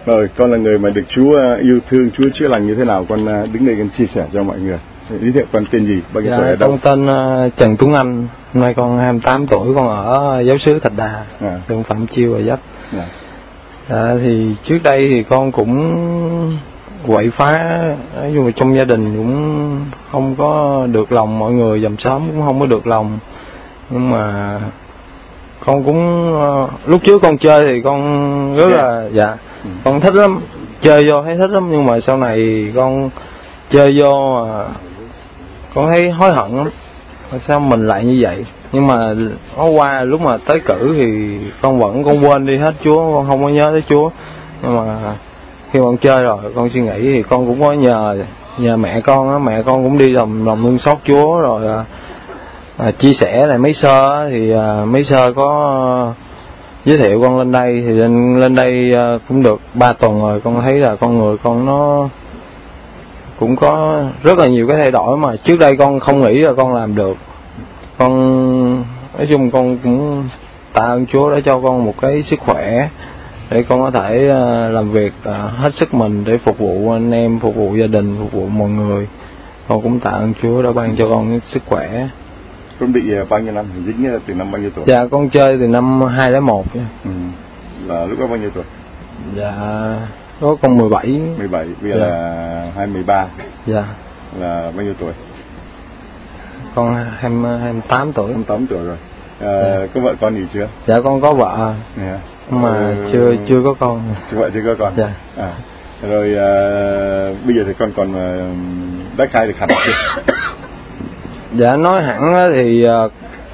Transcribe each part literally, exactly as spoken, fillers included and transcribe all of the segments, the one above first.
Rồi, con là người mà được Chúa yêu thương, Chúa chữa lành như thế nào? Con đứng đây con chia sẻ cho mọi người. Giới thiệu con tên gì? Bao nhiêu dạ, tuổi ở đâu? Con tên uh, Trần Tuấn Anh. Hôm nay con hai mươi tám tuổi, con ở giáo xứ Thạch Đà, à. đường Phạm Chiêu và Dấp. À. Dạ, thì trước đây thì con cũng quậy phá, nói chung là trong gia đình cũng không có được lòng mọi người, dòng xóm cũng không có được lòng. Nhưng mà con cũng uh, lúc trước con chơi thì con rất là dạ ừ. con thích lắm, chơi vô thấy thích lắm, nhưng mà sau này con chơi vô uh, con thấy hối hận lắm, sao mình lại như vậy. Nhưng mà nó qua lúc mà tới cử thì con vẫn con quên đi hết Chúa, con không có nhớ tới Chúa. Nhưng mà khi con chơi rồi con suy nghĩ thì con cũng có nhờ nhờ mẹ con á, mẹ con cũng đi lòng lòng thương xót Chúa rồi à, à, chia sẻ lại mấy sơ thì à, mấy sơ có à, giới thiệu con lên đây thì lên lên đây à, cũng được ba tuần rồi, con thấy là con người con nó cũng có rất là nhiều cái thay đổi mà trước đây con không nghĩ là con làm được. Con nói chung con cũng tạ ơn Chúa đã cho con một cái sức khỏe để con có thể uh, làm việc uh, hết sức mình để phục vụ anh em, phục vụ gia đình, phục vụ mọi người. Con cũng tạ ơn Chúa đã ban cho con sức khỏe. Con bị uh, bao nhiêu năm? Dính từ năm bao nhiêu tuổi? Dạ, con chơi từ năm hai không không một. Ừ. Là lúc đó bao nhiêu tuổi? Dạ, lúc con mười bảy. mười bảy, bây giờ dạ. là hai mươi ba. Dạ. Là bao nhiêu tuổi? Con hai mươi tám tuổi. hai mươi tám tuổi rồi. À, dạ. Có vợ con gì chưa? Dạ, con có vợ. Yeah. Mà ừ, chưa chưa có con. Chưa vợ chưa có con. Dạ. À. Rồi à, bây giờ thì con còn đã khai được hẳn chưa? Dạ, nói hẳn thì uh,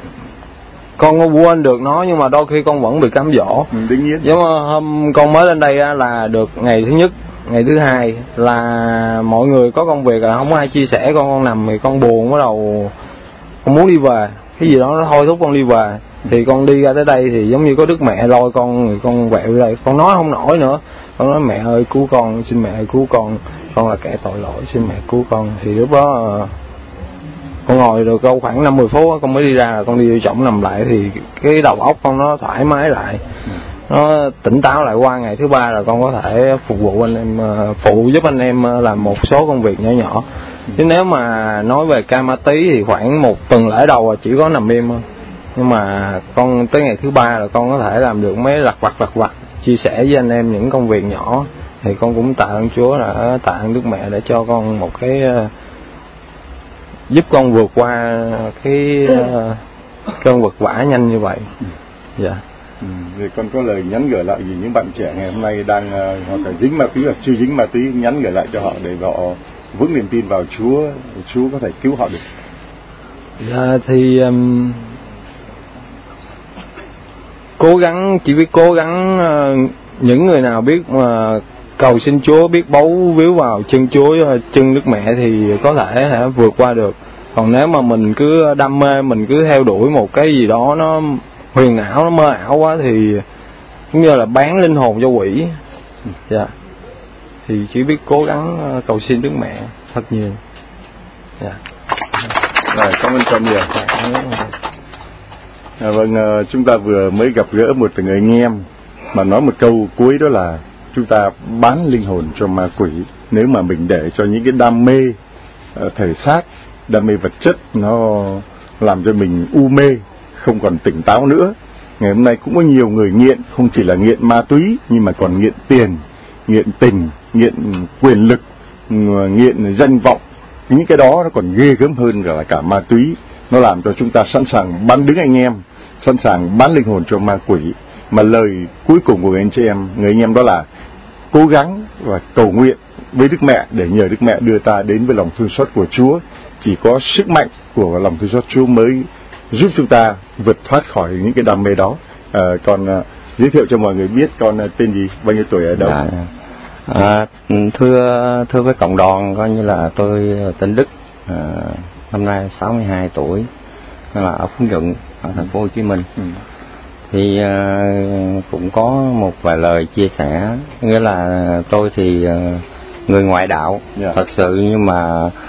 con có quên được nó, nhưng mà đôi khi con vẫn bị cám dỗ. Ừ, đương nhiên. Giống hôm con mới lên đây là được ngày thứ nhất, ngày thứ hai là mọi người có công việc là không có ai chia sẻ, con con nằm thì con buồn, bắt đầu con muốn đi về, cái gì đó nó thôi thúc con đi về. Thì con đi ra tới đây thì giống như có Đức Mẹ lôi con, con quẹo đây, con nói không nổi nữa. Con nói mẹ ơi cứu con, xin mẹ cứu con, con là kẻ tội lỗi, xin mẹ cứu con. Thì lúc đó con ngồi được đâu khoảng năm mươi phút con mới đi ra, con đi vô trọng nằm lại thì cái đầu óc con nó thoải mái lại, nó tỉnh táo lại. Qua ngày thứ ba là con có thể phục vụ anh em, phụ giúp anh em làm một số công việc nhỏ nhỏ. Chứ nếu mà nói về ca ma tí thì khoảng một tuần lễ đầu là chỉ có nằm im thôi. Nhưng mà con tới ngày thứ ba là con có thể làm được mấy lặt vặt lặt vặt, chia sẻ với anh em những công việc nhỏ. Thì con cũng tạ ơn Chúa, đã tạ ơn Đức Mẹ để cho con một cái giúp con vượt qua cái uh, cơn vật vã nhanh như vậy. Dạ. Ừ, thì con có lời nhắn gửi lại gì những bạn trẻ ngày hôm nay đang uh, hoặc là dính ma túy hoặc chưa dính ma túy, nhắn gửi lại cho họ để họ vững niềm tin vào Chúa, Chúa có thể cứu họ được? Dạ thì um, cố gắng, chỉ biết cố gắng uh, những người nào biết mà uh, cầu xin Chúa, biết bấu víu vào chân Chúa, chân Đức Mẹ thì có thể hả, vượt qua được. Còn nếu mà mình cứ đam mê, mình cứ theo đuổi một cái gì đó nó huyền ảo, nó mơ ảo quá thì cũng như là bán linh hồn cho quỷ. Dạ. Thì chỉ biết cố gắng cầu xin Đức Mẹ thật nhiều. Dạ. Rồi, cảm ơn con nhiều. À, vâng, chúng ta vừa mới gặp gỡ một người anh em mà nói một câu cuối, đó là chúng ta bán linh hồn cho ma quỷ nếu mà mình để cho những cái đam mê uh, thể xác, đam mê vật chất nó làm cho mình u mê, không còn tỉnh táo nữa. Ngày hôm nay cũng có nhiều người nghiện, không chỉ là nghiện ma túy nhưng mà còn nghiện tiền, nghiện tình, nghiện quyền lực, nghiện danh vọng. Những cái đó nó còn ghê gớm hơn là cả ma túy. Nó làm cho chúng ta sẵn sàng bán đứng anh em, sẵn sàng bán linh hồn cho ma quỷ. Mà lời cuối cùng của người anh chị em, người anh em đó là cố gắng và cầu nguyện với Đức Mẹ để nhờ Đức Mẹ đưa ta đến với lòng thương xót của Chúa. Chỉ có sức mạnh của lòng thương xót Chúa mới giúp chúng ta vượt thoát khỏi những cái đam mê đó. À, còn à, giới thiệu cho mọi người biết con à, tên gì, bao nhiêu tuổi, ở đâu? Dạ, à, thưa thưa với cộng đoàn, coi như là tôi tên Đức, à, năm nay sáu mươi hai tuổi, là ở Phú Nhuận, ở thành phố Hồ Chí Minh. Ừ. Thì uh, cũng có một vài lời chia sẻ, nghĩa là tôi thì uh, người ngoại đạo, yeah. thật sự, nhưng mà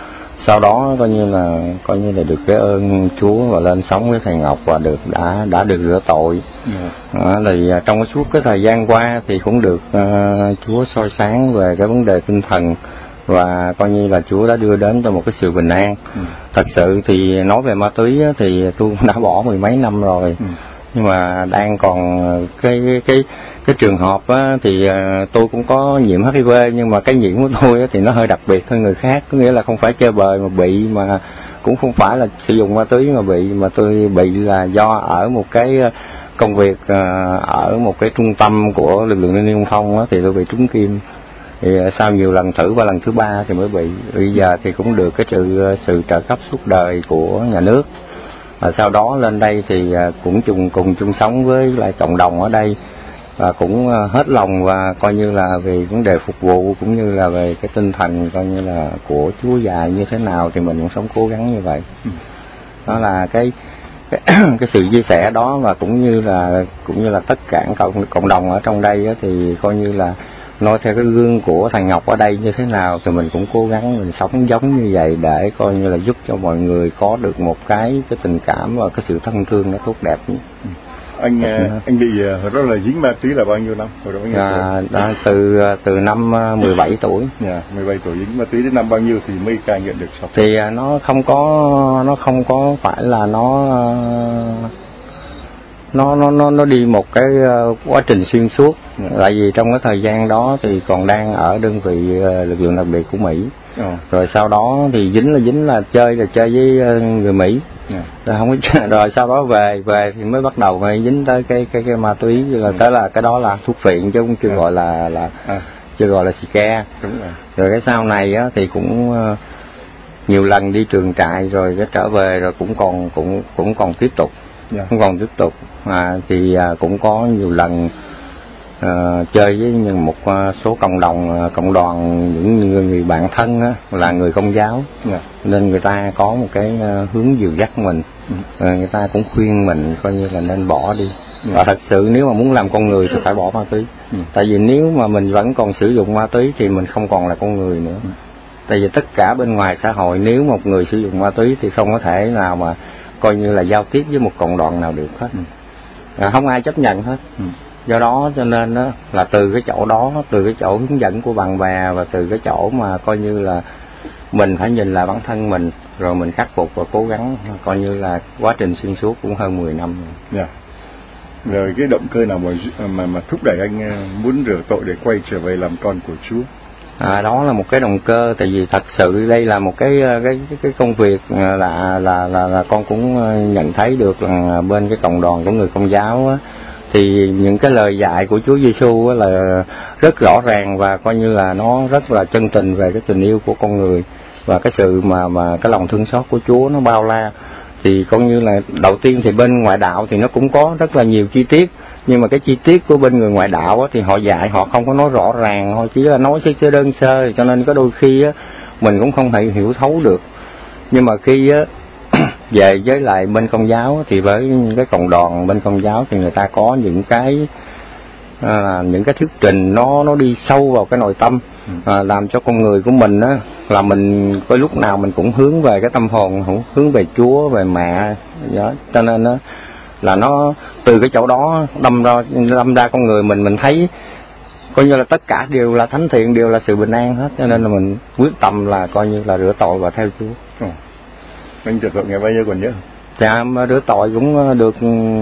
sau đó coi như là coi như là được cái ơn Chúa và lên sống với thầy Ngọc và được đã đã được rửa tội. Yeah. À, thì trong cái suốt cái thời gian qua thì cũng được uh, Chúa soi sáng về cái vấn đề tinh thần và coi như là Chúa đã đưa đến cho một cái sự bình an. Ừ. Thật sự thì nói về ma túy á, thì tôi cũng đã bỏ mười mấy năm rồi. Ừ. Nhưng mà đang còn cái cái cái trường hợp á, thì uh, tôi cũng có nhiễm hát i vê, nhưng mà cái nhiễm của tôi á, thì nó hơi đặc biệt hơn người khác, có nghĩa là không phải chơi bời mà bị, mà cũng không phải là sử dụng ma túy mà bị, mà tôi bị là do ở một cái công việc uh, ở một cái trung tâm của lực lượng thanh niên xung phong á, thì tôi bị trúng kim. Thì sau nhiều lần thử và lần thứ ba thì mới bị. Bây giờ thì cũng được cái sự sự trợ cấp suốt đời của nhà nước. Và sau đó lên đây thì cũng chung cùng chung sống với lại cộng đồng ở đây, và cũng hết lòng và coi như là về vấn đề phục vụ cũng như là về cái tinh thần coi như là của Chúa dạy như thế nào thì mình cũng sống cố gắng như vậy. Đó là cái cái, cái sự chia sẻ đó, và cũng như là cũng như là tất cả cộng cộng đồng ở trong đây á, thì coi như là nói theo cái gương của thầy Ngọc ở đây như thế nào thì mình cũng cố gắng mình sống giống như vậy để coi như là giúp cho mọi người có được một cái cái tình cảm và cái sự thân thương nó tốt đẹp. Anh anh bị hồi đó là dính ma túy là bao nhiêu năm? Hồi đó bao nhiêu à, đã, từ từ năm mười bảy tuổi. Yeah, mười bảy tuổi dính ma túy đến năm bao nhiêu thì mới cai nghiện được xong? Thì nó không có nó không có phải là nó nó nó nó nó đi một cái uh, quá trình xuyên suốt. Yeah. Tại vì trong cái thời gian đó thì còn đang ở đơn vị uh, lực lượng đặc biệt của Mỹ. Oh. Rồi sau đó thì dính là dính là chơi là chơi với uh, người Mỹ. Yeah. Rồi không có rồi sau đó về về thì mới bắt đầu mới dính tới cái cái cái ma túy, là yeah. Tới là cái đó là thuốc phiện chứ không chưa yeah. gọi là là à. chưa gọi là xì ke. Đúng rồi. Rồi cái sau này á thì cũng uh, nhiều lần đi trường trại rồi cái trở về rồi cũng còn cũng cũng còn tiếp tục. Yeah. Cũng còn tiếp tục à, thì à, cũng có nhiều lần à, chơi với một à, số cộng đồng à, cộng đoàn những người, người bạn thân á, là người Công giáo. Yeah. Nên người ta có một cái à, hướng dìu dắt mình. Mm. À, người ta cũng khuyên mình coi như là nên bỏ đi. Yeah. Và thật sự nếu mà muốn làm con người thì phải bỏ ma túy. Mm. Tại vì nếu mà mình vẫn còn sử dụng ma túy thì mình không còn là con người nữa. Mm. Tại vì tất cả bên ngoài xã hội, nếu một người sử dụng ma túy thì không có thể nào mà coi như là giao tiếp với một cộng đoàn nào được hết. À, không ai chấp nhận hết. Ừ. Do đó cho nên đó, là từ cái chỗ đó, từ cái chỗ hướng dẫn của bạn bè và từ cái chỗ mà coi như là mình phải nhìn lại bản thân mình rồi mình khắc phục và cố gắng, coi như là quá trình xuyên suốt cũng hơn mười năm rồi. Yeah. Rồi cái động cơ nào mà mà mà thúc đẩy anh muốn rửa tội để quay trở về làm con của Chúa? À, đó là một cái động cơ, tại vì thật sự đây là một cái cái cái công việc là là là, là con cũng nhận thấy được là bên cái cộng đoàn của người Công giáo á, thì những cái lời dạy của Chúa Giêsu á là rất rõ ràng và coi như là nó rất là chân tình về cái tình yêu của con người và cái sự mà mà cái lòng thương xót của Chúa nó bao la. Thì coi như là đầu tiên thì bên ngoại đạo thì nó cũng có rất là nhiều chi tiết, nhưng mà cái chi tiết của bên người ngoại đạo á, thì họ dạy họ không có nói rõ ràng, họ chỉ là nói sơ sơ đơn sơ, cho nên có đôi khi á, mình cũng không thể hiểu thấu được. Nhưng mà khi á, về với lại bên Công giáo thì với cái cộng đoàn bên Công giáo thì người ta có những cái à, những cái thuyết trình nó nó đi sâu vào cái nội tâm, à, làm cho con người của mình á là mình có lúc nào mình cũng hướng về cái tâm hồn, hướng về Chúa, về mẹ đó. Cho nên á là nó từ cái chỗ đó đâm ra đâm ra con người mình mình thấy coi như là tất cả đều là thánh thiện, đều là sự bình an hết, cho nên là mình quyết tâm là coi như là rửa tội và theo Chúa. Ừ. Anh trật tội ngày bao nhiêu còn nhớ? Dạ rửa tội cũng được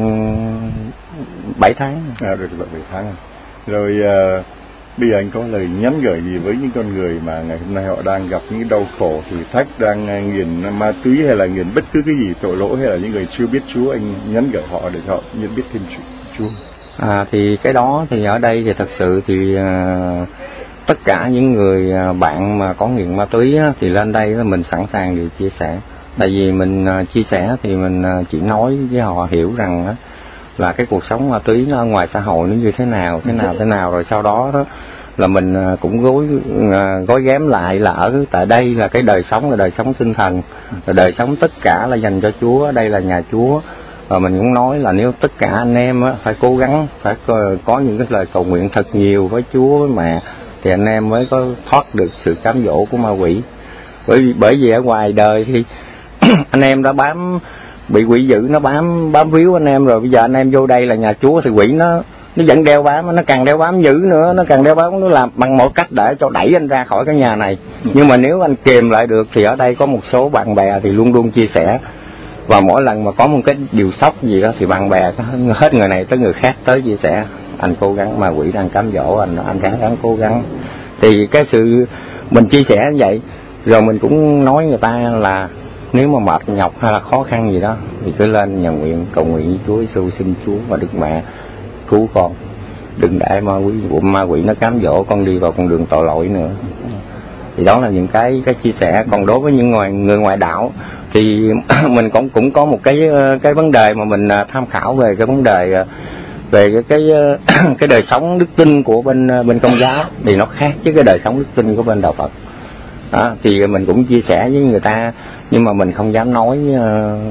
bảy tháng. À, được bảy tháng. Rồi uh, bây giờ anh có lời nhắn gửi gì với những con người mà ngày hôm nay họ đang gặp những đau khổ, thử thách, đang nghiền ma túy hay là nghiền bất cứ cái gì tội lỗi, hay là những người chưa biết Chúa, anh nhắn gửi họ để họ nhận biết thêm Chúa? À, thì cái đó thì ở đây thì thật sự thì uh, tất cả những người bạn mà có nghiện ma túy á, thì lên đây là mình sẵn sàng để chia sẻ. Tại vì mình uh, chia sẻ thì mình uh, chỉ nói với họ hiểu rằng uh, là cái cuộc sống ma túy nó ở ngoài xã hội nó như thế nào, thế nào, thế nào, rồi sau đó đó là mình uh, cũng gối uh, gói ghém lại là ở tại đây là cái đời sống là đời sống tinh thần, là đời sống tất cả là dành cho Chúa, đây là nhà Chúa. Và mình cũng nói là nếu tất cả anh em á, phải cố gắng, phải có, có những cái lời cầu nguyện thật nhiều với Chúa, với mẹ, thì anh em mới có thoát được sự cám dỗ của ma quỷ. bởi bởi vì ở ngoài đời thì anh em đã bám, bị quỷ dữ nó bám bám víu anh em rồi, bây giờ anh em vô đây là nhà Chúa thì quỷ nó nó vẫn đeo bám, nó càng đeo bám dữ nữa, nó càng đeo bám, nó làm bằng mọi cách để cho đẩy anh ra khỏi cái nhà này. Nhưng mà nếu anh kìm lại được thì ở đây có một số bạn bè thì luôn luôn chia sẻ, và mỗi lần mà có một cái điều sốc gì đó thì bạn bè hết người này tới người khác tới chia sẻ, anh cố gắng, mà quỷ đang cám dỗ anh, anh ráng ráng cố gắng. Thì cái sự mình chia sẻ như vậy rồi mình cũng nói người ta là nếu mà mệt nhọc hay là khó khăn gì đó thì cứ lên nhà nguyện cầu nguyện với Chúa Giêsu, xin Chúa và Đức Mẹ cứu con, đừng để ma quỷ ma quỷ nó cám dỗ con đi vào con đường tội lỗi nữa. Thì đó là những cái cái chia sẻ. Còn đối với những người người ngoại đạo thì mình cũng cũng có một cái cái vấn đề mà mình tham khảo về cái vấn đề về cái cái cái đời sống đức tin của bên bên Công giáo thì nó khác với cái đời sống đức tin của bên đạo Phật. Đó, thì mình cũng chia sẻ với người ta, nhưng mà mình không dám nói uh,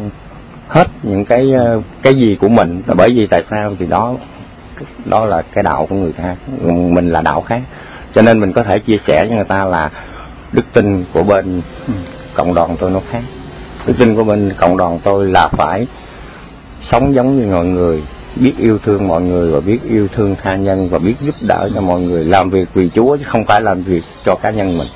hết những cái uh, cái gì của mình, là bởi vì tại sao thì đó đó là cái đạo của người khác, mình là đạo khác, cho nên mình có thể chia sẻ với người ta là đức tin của bên cộng đoàn tôi nó khác. Đức tin của bên cộng đoàn tôi là phải sống giống như mọi người, biết yêu thương mọi người và biết yêu thương tha nhân và biết giúp đỡ cho mọi người, làm việc vì Chúa chứ không phải làm việc cho cá nhân mình.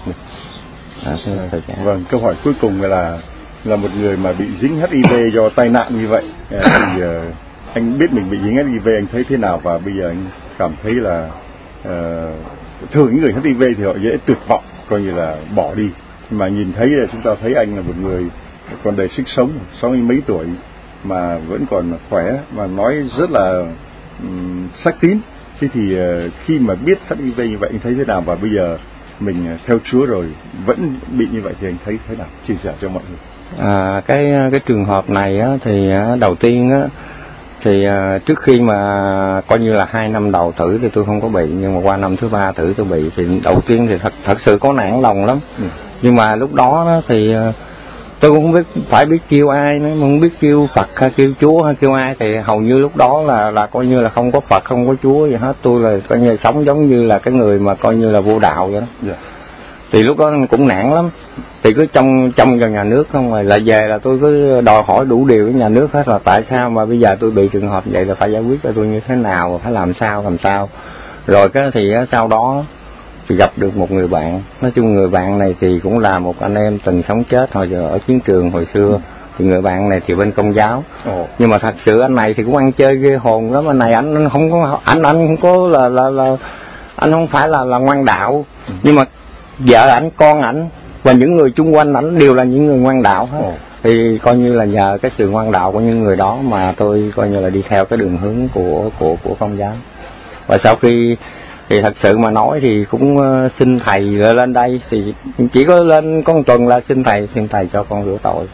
À, vâng, câu hỏi cuối cùng là là một người mà bị dính hát i vê do tai nạn như vậy thì uh, anh biết mình bị dính hát i vê, anh thấy thế nào, và bây giờ anh cảm thấy là uh, thường những người hát i vê thì họ dễ tuyệt vọng, coi như là bỏ đi, mà nhìn thấy là chúng ta thấy anh là một người còn đầy sức sống, sáu mươi mấy tuổi mà vẫn còn khỏe, mà nói rất là um, sắc tín. Thế thì uh, khi mà biết hát i vê như vậy anh thấy thế nào, và bây giờ mình theo Chúa rồi vẫn bị như vậy thì anh thấy thế nào, chia sẻ cho mọi người. À, cái cái trường hợp này á, thì đầu tiên á, thì à, trước khi mà coi như là hai năm đầu thử thì tôi không có bị, nhưng mà qua năm thứ ba thử tôi bị, thì đầu tiên thì thật thật sự có nản lòng lắm. Ừ. Nhưng mà lúc đó, đó thì tôi cũng không biết phải biết kêu ai nữa, không biết kêu Phật hay kêu Chúa hay kêu ai, thì hầu như lúc đó là là coi như là không có Phật không có Chúa gì hết, tôi là coi như sống giống như là cái người mà coi như là vô đạo vậy đó. Yeah. Thì lúc đó cũng nản lắm, thì cứ trong trong vào nhà nước không, rồi lại về là tôi cứ đòi hỏi đủ điều với nhà nước hết, là tại sao mà bây giờ tôi bị trường hợp vậy, là phải giải quyết cho tôi như thế nào, phải làm sao làm sao. Rồi cái thì sau đó thì gặp được một người bạn, nói chung người bạn này thì cũng là một anh em từng sống chết hồi giờ ở chiến trường hồi xưa. Thì người bạn này thì bên Công giáo. Ồ. Nhưng mà thật sự anh này thì cũng ăn chơi ghê hồn lắm. Anh này anh, anh không có anh anh không có là là là anh không phải là là ngoan đạo. Ừ. Nhưng mà vợ ảnh, con ảnh và những người chung quanh ảnh đều là những người ngoan đạo hết. Ồ. Thì coi như là nhờ cái sự ngoan đạo của những người đó mà tôi coi như là đi theo cái đường hướng của của của Công giáo. Và sau khi thì thật sự mà nói thì cũng uh, xin thầy lên đây, thì chỉ có lên có một tuần là xin thầy xin thầy cho con rửa tội.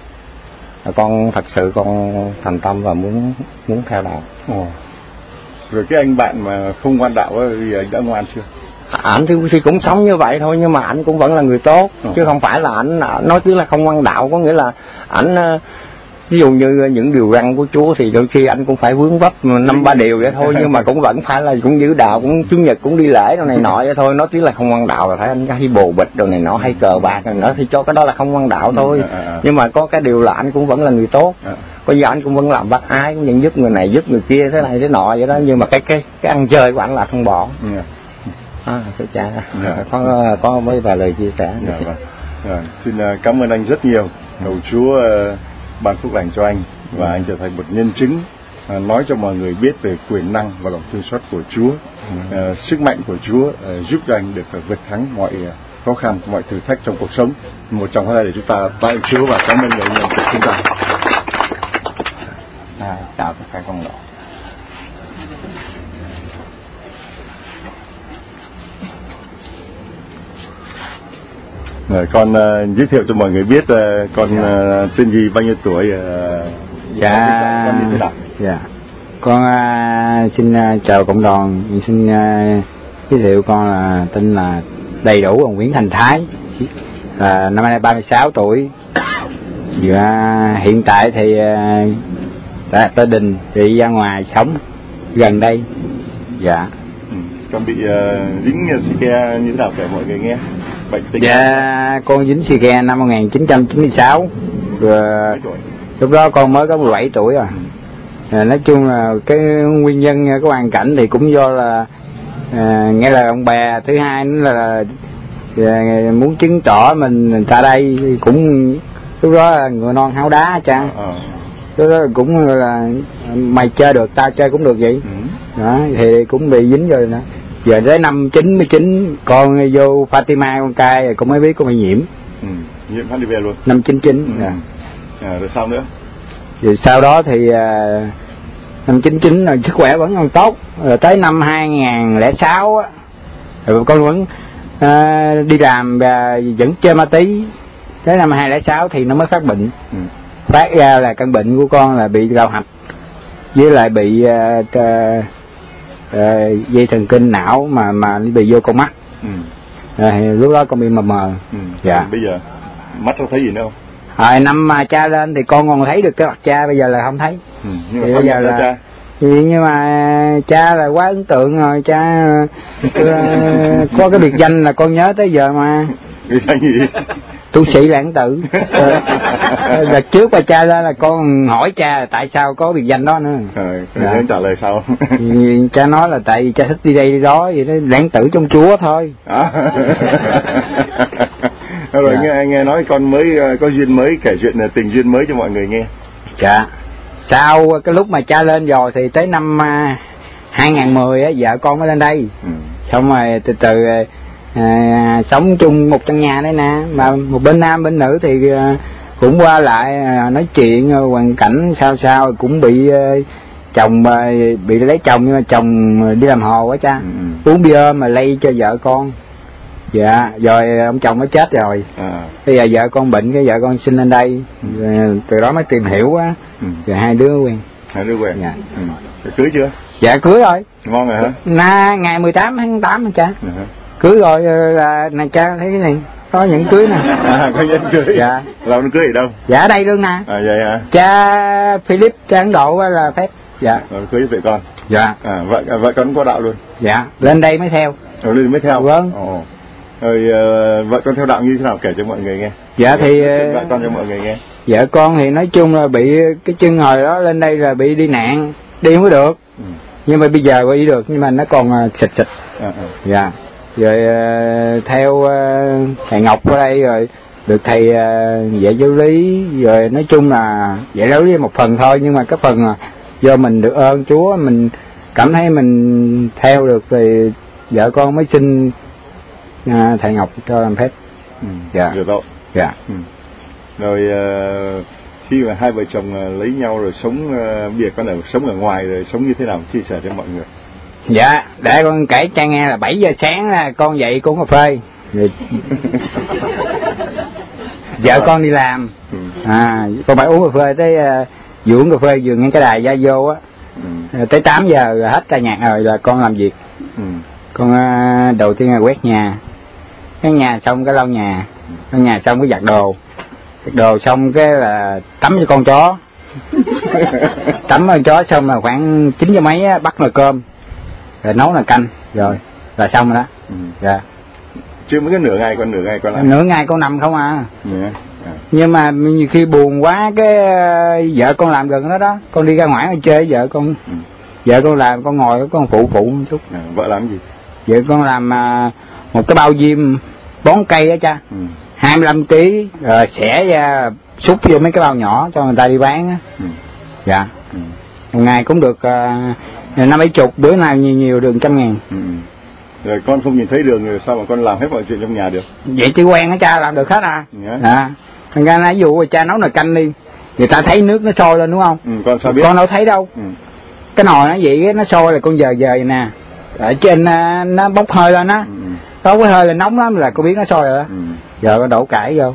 Con thật sự con thành tâm và muốn muốn theo đạo. Ồ. Rồi cái anh bạn mà không ngoan đạo ấy, thì anh đã ngoan chưa? Ảnh thì, thì cũng sống như vậy thôi, nhưng mà ảnh cũng vẫn là người tốt. Ồ. Chứ không phải là ảnh nói chứ là không ngoan đạo, có nghĩa là ảnh ví dụ như những điều răn của Chúa thì đôi khi anh cũng phải vướng vấp năm ba điều vậy thôi, nhưng mà cũng vẫn phải là cũng giữ đạo, cũng chủ nhật cũng đi lễ đồ này nọ vậy thôi. Nói tiếng là không ngoan đạo là thấy anh hay bồ bịch đồ này nọ, hay cờ bạc rồi nữa, thì cho cái đó là không ngoan đạo thôi. Nhưng mà có cái điều là anh cũng vẫn là người tốt, coi như anh cũng vẫn làm bác ái, cũng nhận giúp người này giúp người kia thế này thế nọ vậy đó. Nhưng mà cái cái cái ăn chơi của anh là không bỏ. À, thưa cha, yeah. có có mấy vài lời chia sẻ. Yeah, vâng. Yeah. Xin uh, cảm ơn anh rất nhiều. Cầu Chúa uh, ban phúc lành cho anh và mm. anh trở thành một nhân chứng uh, nói cho mọi người biết về quyền năng và lòng thương xót của Chúa, mm. uh, sức mạnh của Chúa uh, giúp cho anh được uh, vượt thắng mọi uh, khó khăn, mọi thử thách trong cuộc sống. Một trong hai để chúng ta tạ ơn Chúa và cảm ơn người anh em của chúng ta. À, chào tất cả con độ. Rồi, con uh, giới thiệu cho mọi người biết uh, con uh, tên gì, bao nhiêu tuổi? Uh, dạ, con như thế nào? Dạ, con uh, xin uh, chào cộng đoàn, xin uh, giới thiệu con là tên là đầy đủ là Nguyễn Thành Thái, là năm nay ba mươi sáu tuổi. Và hiện tại thì uh, đã tới đình thì ra ngoài sống gần đây. Dạ. Ừ, con bị uh, dính xì ke như thế nào kể mọi người nghe? bệnh tính. Dạ, con dính xì ke năm một nghìn chín trăm chín mươi sáu. Rồi, lúc đó con mới có mười bảy tuổi rồi. À, nói chung là cái nguyên nhân, cái hoàn cảnh thì cũng do là à, nghe lời ông bà. Thứ hai nữa là à, muốn chứng tỏ mình ta đây cũng lúc đó là ngựa non háo đá cha. À. Lúc đó cũng là mày chơi được tao chơi cũng được vậy. Ừ. Đó thì cũng bị dính rồi nữa. Giờ tới năm chín mươi chín con vô Fatima con cai rồi con mới biết con bị nhiễm. Ừ. Nhiễm hát i vê luôn. Năm chín chín. Ừ. À. À, rồi sao nữa? Rồi sau đó thì à, năm chín chín rồi sức khỏe vẫn còn tốt. Rồi tới năm hai nghìn lẻ sáu á, rồi con vẫn à, đi làm và vẫn chơi ma túy. Tới năm hai nghìn lẻ sáu thì nó mới phát bệnh. Ừ. Phát ra là căn bệnh của con là bị gào hạch với lại bị uh, uh, uh, dây thần kinh não mà mà bị vô con mắt. Ừ. À, lúc đó con bị mờ mờ. Ừ. Dạ. Bây giờ mắt không thấy gì nữa không? Hồi năm mà cha lên thì con còn thấy được cái mặt cha, bây giờ là không thấy. Ừ. Nhưng mà thì bây giờ là cha? Thì nhưng mà cha là quá ấn tượng rồi, cha uh, có cái biệt danh là con nhớ tới giờ mà. Biệt danh gì? Tu sĩ lãng tử. Đợt trước mà cha lên là con hỏi cha là tại sao có biệt danh đó nữa. Rồi, dạ. Trả lời sao? Thì cha nói là tại vì cha thích đi đây đi đó vậy đó, lãng tử trong Chúa thôi. À. Rồi dạ. nghe, nghe nói con mới có duyên mới, kể chuyện tình duyên mới cho mọi người nghe. Dạ. Sau cái lúc mà cha lên rồi thì tới năm hai nghìn mười á, vợ con mới lên đây. Ừ. Xong rồi từ từ à, sống chung một căn nhà đấy nè, mà một bên nam bên nữ thì à, cũng qua lại à, nói chuyện à, hoàn cảnh sao sao cũng bị à, chồng à, bị lấy chồng nhưng mà chồng đi làm hồ quá cha. Ừ. Uống bia mà lây cho vợ con. Dạ, rồi ông chồng nó chết rồi. À. Bây giờ vợ con bệnh, cái vợ con sinh lên đây. Ừ. Từ đó mới tìm hiểu á. Ừ. Rồi hai đứa quen. Hai đứa quen. Dạ. Ừ. Rồi cưới chưa? Dạ cưới rồi. Ngon rồi hả? Na ngày mười tám tháng tám hả cha? Ừ. Cưới rồi là này cha thấy cái này có những cưới nè. À, có những cưới. Dạ. Làm nó cưới ở đâu? Dạ ở đây luôn nè. À vậy hả? Cha Philip, cha Ấn Độ là phép. Dạ. Rồi cưới với con. Dạ. À vợ vợ con có đạo luôn. Dạ. Lên đây mới theo. Rồi lên mới theo. Vâng. Ồ. Rồi uh, vợ con theo đạo như thế nào, kể cho mọi người nghe. Dạ thì vợ con cho mọi người nghe. Vợ con thì nói chung là bị cái chân hồi đó lên đây là bị đi nạn, đi không có được. Ừ. Nhưng mà bây giờ đi được nhưng mà nó còn uh, xịt xịt. À, à. Dạ. Rồi uh, theo uh, thầy Ngọc ở đây rồi được thầy uh, dạy giáo lý, rồi nói chung là dạy giáo lý một phần thôi, nhưng mà cái phần uh, do mình được ơn Chúa, mình cảm thấy mình theo được thì vợ con mới xin À, thầy Ngọc cho làm phép. Ừ, dạ. Được đâu. Dạ. Ừ. Rồi uh, khi mà hai vợ chồng uh, lấy nhau rồi sống, uh, bây giờ con ở sống ở ngoài rồi sống như thế nào, chia sẻ cho mọi người. Dạ, để con kể cha nghe là bảy giờ sáng là con dậy con cà phê. Vợ à. Con đi làm. Ừ. À, con phải uống cà phê tới uh, vừa uống cà phê vừa nghe cái đài ra vô á. Ừ. Tới tám giờ rồi hết ca nhạc rồi là con làm việc. Ừ. Con uh, đầu tiên là quét nhà, cái nhà xong cái lau nhà, lau nhà xong cái giặt đồ, giặt đồ xong cái là tắm cho con chó. Tắm con chó xong là khoảng chín giờ mấy á, bắt nồi cơm rồi nấu nồi canh rồi là xong rồi đó. Ừ. Dạ. Chưa mới cái nửa ngày, còn nửa ngày còn lại. Nửa ngày con nằm không à. Yeah. À. Nhưng mà nhiều khi buồn quá cái uh, vợ con làm gần đó đó, con đi ra ngoài con chơi với vợ con. Ừ. Vợ con làm, con ngồi con phụ phụ một chút. À, vợ làm gì? Vậy con làm à, một cái bao diêm bón cây á cha. Ừ. hai mươi lăm ký rồi xẻ ra xúc vô mấy cái bao nhỏ cho người ta đi bán á. Ừ. Dạ. Ừ. Một ngày cũng được à, năm bảy chục, bữa nào nhiều nhiều được trăm ngàn. Ừ. Rồi con không nhìn thấy đường rồi sao mà con làm hết mọi chuyện trong nhà được? Vậy chứ quen á cha, làm được hết à. Yeah. À. Thành ra ví dụ cha nấu nồi canh đi, người ta thấy nước nó sôi lên đúng không? Ừ, con sao biết? Con đâu thấy đâu. Ừ. Cái nồi nó vậy nó sôi là con dời dời nè. Ở trên uh, nó bốc hơi lên á. Ừ. Có cái hơi là nóng lắm là cô biết nó sôi rồi đó. Ừ. Giờ con đổ cải vô.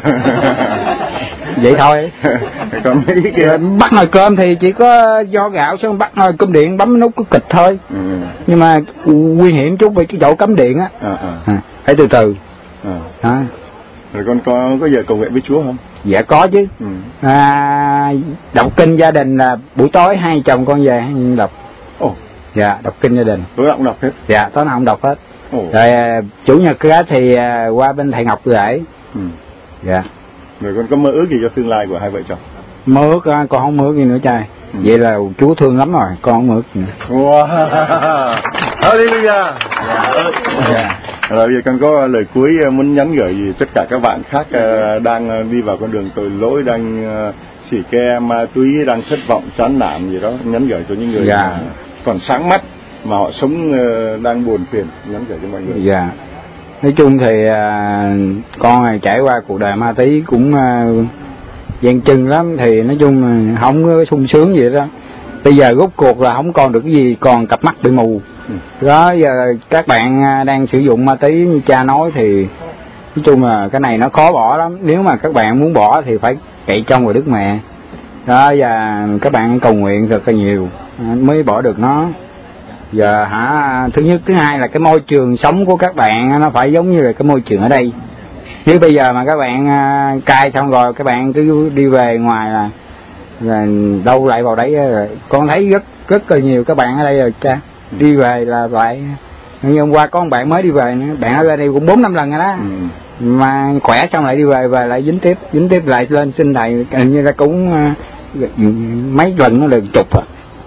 Vậy thôi. Còn mấy kia bắt nồi cơm thì chỉ có do gạo xong bắt nồi cơm điện bấm nút có kịch thôi. Ừ. Nhưng mà nguy hiểm chút vì cái chỗ cắm điện á. À, à. À, phải từ từ. À. À. Rồi con có có giờ cầu nguyện với Chúa không? Dạ có chứ. Ừ. À, đọc kinh gia đình là buổi tối hai chồng con về hai đọc. Ồ. Dạ, đọc kinh gia đình. Tối nào cũng đọc hết. Dạ, tối nào cũng đọc hết. Ồ. Rồi à, chủ nhật á thì à, qua bên thầy Ngọc rể. Ừ. Dạ. Rồi con có mơ ước gì cho tương lai của hai vợ chồng? Mơ ước con không mơ ước gì nữa trai. Ừ. Vậy là Chúa thương lắm rồi, con không mơ ước gì nữa. Wow. Hallelujah. Yeah. Rồi bây giờ con có lời cuối muốn nhắn gửi gì tất cả các bạn khác đang đi vào con đường tội lỗi, đang xỉ ke ma túy, đang thất vọng chán nản gì đó, nhắn gửi cho những người dạ. còn sáng mắt mà họ sống đang buồn phiền, nhắn gửi cho mọi người. Dạ. Nói chung thì à, con này trải qua cuộc đời ma túy cũng à, gian chân lắm, thì nói chung là không có sung sướng gì đó. Bây giờ rốt cuộc là không còn được cái gì, còn cặp mắt bị mù. Ừ. Đó, giờ các bạn đang sử dụng ma túy như cha nói thì nói chung là cái này nó khó bỏ lắm. Nếu mà các bạn muốn bỏ thì phải cậy trông vào Đức Mẹ. Đó, và các bạn cầu nguyện thật là nhiều mới bỏ được nó. Giờ hả, thứ nhất, thứ hai là cái môi trường sống của các bạn nó phải giống như là cái môi trường ở đây. Nếu bây giờ mà các bạn uh, cai xong rồi các bạn cứ đi về ngoài là, là đâu lại vào đấy rồi. Con thấy rất rất là nhiều các bạn ở đây rồi cha. Đi về là lại như hôm qua có một bạn mới đi về nữa, bạn ở đây cũng bốn năm lần rồi đó. Ừ. Mà khỏe xong lại đi về về lại dính tiếp, dính tiếp lại lên xin thầy, hình như là cũng uh, mấy lần nó được chục à.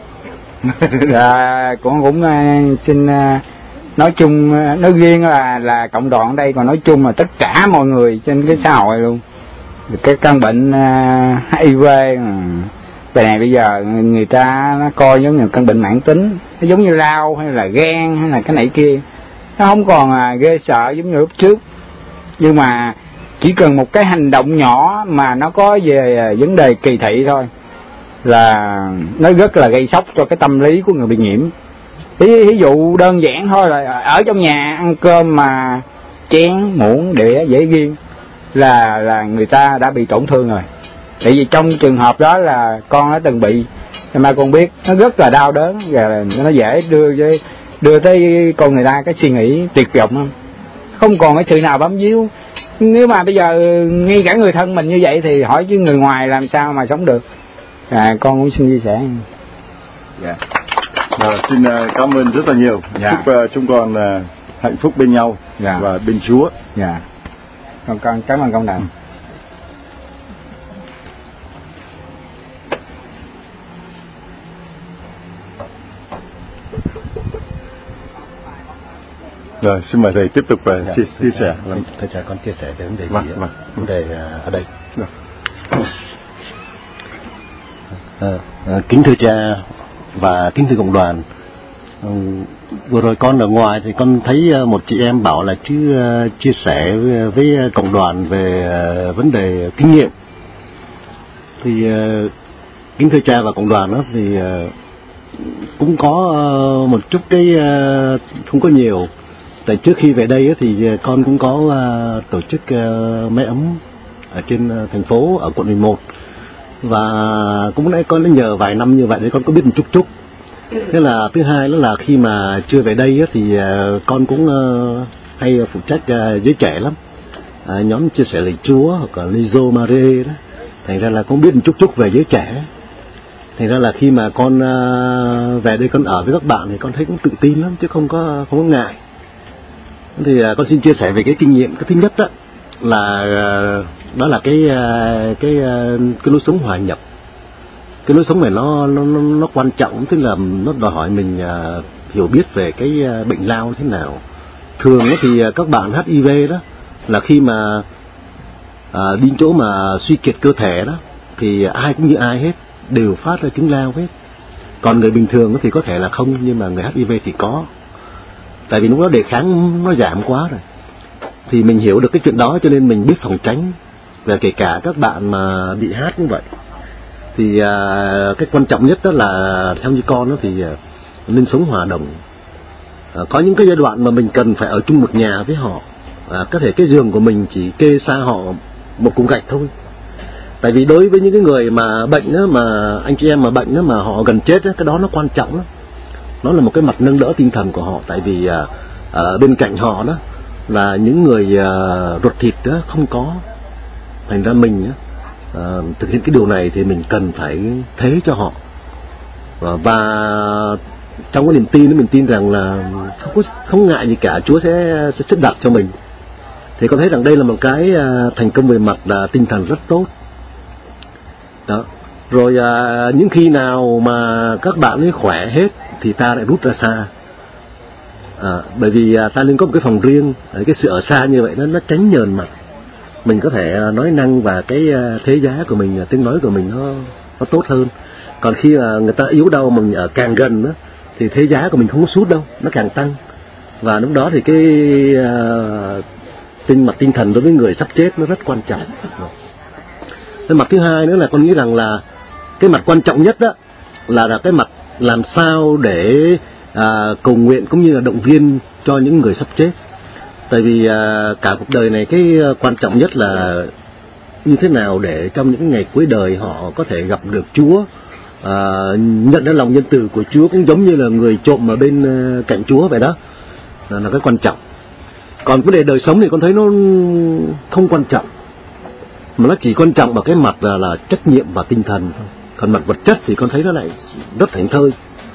Là con cũng uh, xin uh, nói chung uh, nói riêng là là cộng đoàn ở đây, còn nói chung là tất cả mọi người trên cái xã hội luôn. Cái căn bệnh uh, hát i vê bài này bây giờ người ta nó coi giống như căn bệnh mãn tính, nó giống như lao hay là gan hay là cái này kia, nó không còn uh, ghê sợ giống như lúc trước. Nhưng mà chỉ cần một cái hành động nhỏ mà nó có về uh, vấn đề kỳ thị thôi là nó rất là gây sốc cho cái tâm lý của người bị nhiễm. Ví, ví dụ đơn giản thôi là ở trong nhà ăn cơm mà chén, muỗng, đĩa dễ ghiêng là là người ta đã bị tổn thương rồi. Tại vì trong trường hợp đó là con đã từng bị, mà con biết nó rất là đau đớn và nó dễ đưa với đưa tới con người ta cái suy nghĩ tuyệt vọng không, không còn cái sự nào bám víu. Nếu mà bây giờ ngay cả người thân mình như vậy thì hỏi chứ người ngoài làm sao mà sống được. À, con cũng xin chia sẻ. Dạ. Rồi, xin uh, cảm ơn rất là nhiều. Dạ. Chúc uh, chúng con uh, hạnh phúc bên nhau. Dạ. Và bên Chúa. Dạ. Con con cảm ơn công đạo. Ừ. Rồi, xin mời thầy tiếp tục uh, dạ. chia, chia sẻ. Thầy, thầy cho con chia sẻ về vấn đề vâng, gì vâng. Vấn đề uh, ở đây. Vâng. À, à, kính thưa cha và kính thưa cộng đoàn, à, vừa rồi con ở ngoài thì con thấy một chị em bảo là chứ uh, chia sẻ với, với cộng đoàn về uh, vấn đề kinh nghiệm. Thì uh, kính thưa cha và cộng đoàn đó thì uh, cũng có uh, một chút cái uh, không có nhiều. Tại trước khi về đây thì con cũng có uh, tổ chức uh, mái ấm ở trên uh, thành phố ở quận mười một. Và cũng nãy con đã nhờ vài năm như vậy để con có biết một chút chút. Thế là thứ hai đó là khi mà chưa về đây thì con cũng hay phụ trách giới trẻ lắm, à, nhóm chia sẻ lời Chúa hoặc là Lizo Marie đó. Thành ra là con biết một chút chút về giới trẻ. Thành ra là khi mà con về đây con ở với các bạn thì con thấy cũng tự tin lắm chứ không có không có ngại. Thì con xin chia sẻ về cái kinh nghiệm. Cái thứ nhất đó là đó là cái cái cái lối sống hòa nhập. Cái lối sống này nó nó nó quan trọng, tức là nó đòi hỏi mình uh, hiểu biết về cái uh, bệnh lao thế nào. Thường thì uh, các bạn hát i vê đó là khi mà uh, đi chỗ mà suy kiệt cơ thể đó thì ai cũng như ai hết, đều phát ra chứng lao hết. Còn người bình thường thì có thể là không, nhưng mà người hát i vê thì có. Tại vì lúc đó đề kháng nó giảm quá rồi. Thì mình hiểu được cái chuyện đó cho nên mình biết phòng tránh. Và kể cả các bạn mà bị hát cũng vậy. Thì à, cái quan trọng nhất đó là theo như con đó thì à, nên sống hòa đồng. À, có những cái giai đoạn mà mình cần phải ở chung một nhà với họ. À, có thể cái giường của mình chỉ kê xa họ một cục gạch thôi. Tại vì đối với những cái người mà bệnh đó, mà anh chị em mà bệnh đó mà họ gần chết đó, cái đó nó quan trọng lắm. Nó là một cái mặt nâng đỡ tinh thần của họ. Tại vì à, ở bên cạnh họ đó là những người à, ruột thịt đó không có. Thành ra mình á, uh, thực hiện cái điều này thì mình cần phải thế cho họ. uh, Và trong cái niềm tin đó mình tin rằng là không có không ngại gì cả, Chúa sẽ sẽ xếp đặt cho mình. Thì con thấy rằng đây là một cái thành công về mặt là tinh thần rất tốt. Đó. Rồi à, những khi nào mà các bạn ấy khỏe hết thì ta lại rút ra xa. À, bởi vì à, ta nên có một cái phòng riêng. Cái sự ở xa như vậy nó nó tránh nhờn mặt. Mình có thể nói năng và cái thế giá của mình, tiếng nói của mình nó nó tốt hơn. Còn khi mà người ta yếu đau mình ở càng gần đó, thì thế giá của mình không có sút đâu, nó càng tăng. Và lúc đó thì cái uh, tinh mặt tinh thần đối với người sắp chết nó rất quan trọng. Cái mặt thứ hai nữa là con nghĩ rằng là cái mặt quan trọng nhất đó là là cái mặt làm sao để à, cầu nguyện cũng như là động viên cho những người sắp chết. Tại vì à, cả cuộc đời này cái quan trọng nhất là như thế nào để trong những ngày cuối đời họ có thể gặp được Chúa, à, nhận ra lòng nhân từ của Chúa, cũng giống như là người trộm ở bên cạnh Chúa vậy đó, là, là cái quan trọng. Còn vấn đề đời sống thì con thấy nó không quan trọng, mà nó chỉ quan trọng ở cái mặt là, là trách nhiệm và tinh thần thôi. Còn mặt vật chất thì con thấy nó lại rất thảnh thơi.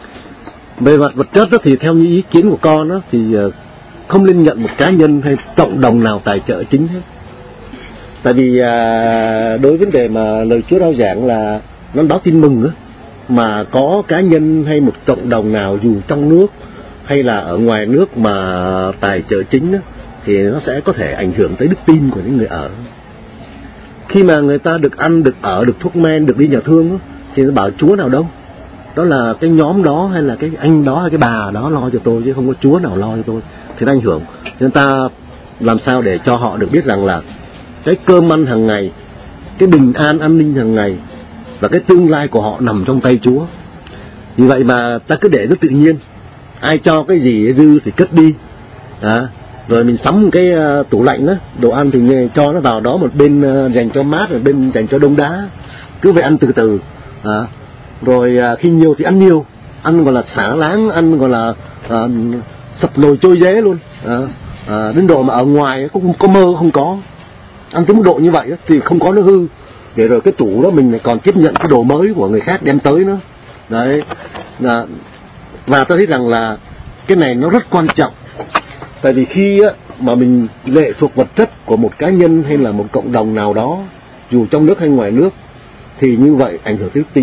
Về mặt vật chất đó thì theo như ý kiến của con đó thì không nên nhận một cá nhân hay cộng đồng nào tài trợ chính hết. Tại vì à, đối với vấn đề mà lời Chúa rao giảng là nó báo tin mừng đó, mà có cá nhân hay một cộng đồng nào dù trong nước hay là ở ngoài nước mà tài trợ chính đó, thì nó sẽ có thể ảnh hưởng tới đức tin của những người ở. Khi mà người ta được ăn, được ở, được thuốc men, được đi nhà thương đó, thì nó bảo Chúa nào đâu, đó là cái nhóm đó hay là cái anh đó hay cái bà đó lo cho tôi, chứ không có Chúa nào lo cho tôi, thì nó ảnh hưởng. Nên ta làm sao để cho họ được biết rằng là cái cơm ăn hàng ngày, cái bình an an ninh hàng ngày và cái tương lai của họ nằm trong tay Chúa. Vì vậy mà ta cứ để rất tự nhiên, ai cho cái gì dư thì cất đi, à, rồi mình sắm cái uh, tủ lạnh đó, đồ ăn thì cho nó vào đó, một bên uh, dành cho mát, một bên dành cho đông đá, cứ phải ăn từ từ, à, rồi uh, khi nhiều thì ăn nhiều, ăn gọi là xả láng, ăn gọi là uh, sập nồi trôi dế luôn, à, à, đến độ mà ở ngoài cũng có mơ không có, ăn tới mức độ như vậy đó, thì không có nó hư, để rồi cái tủ đó mình còn tiếp nhận cái đồ mới của người khác đem tới nữa, đấy, là, và tôi thấy rằng là cái này nó rất quan trọng. Tại vì khi á, mà mình lệ thuộc vật chất của một cá nhân hay là một cộng đồng nào đó, dù trong nước hay ngoài nước, thì như vậy ảnh hưởng tới đức tin.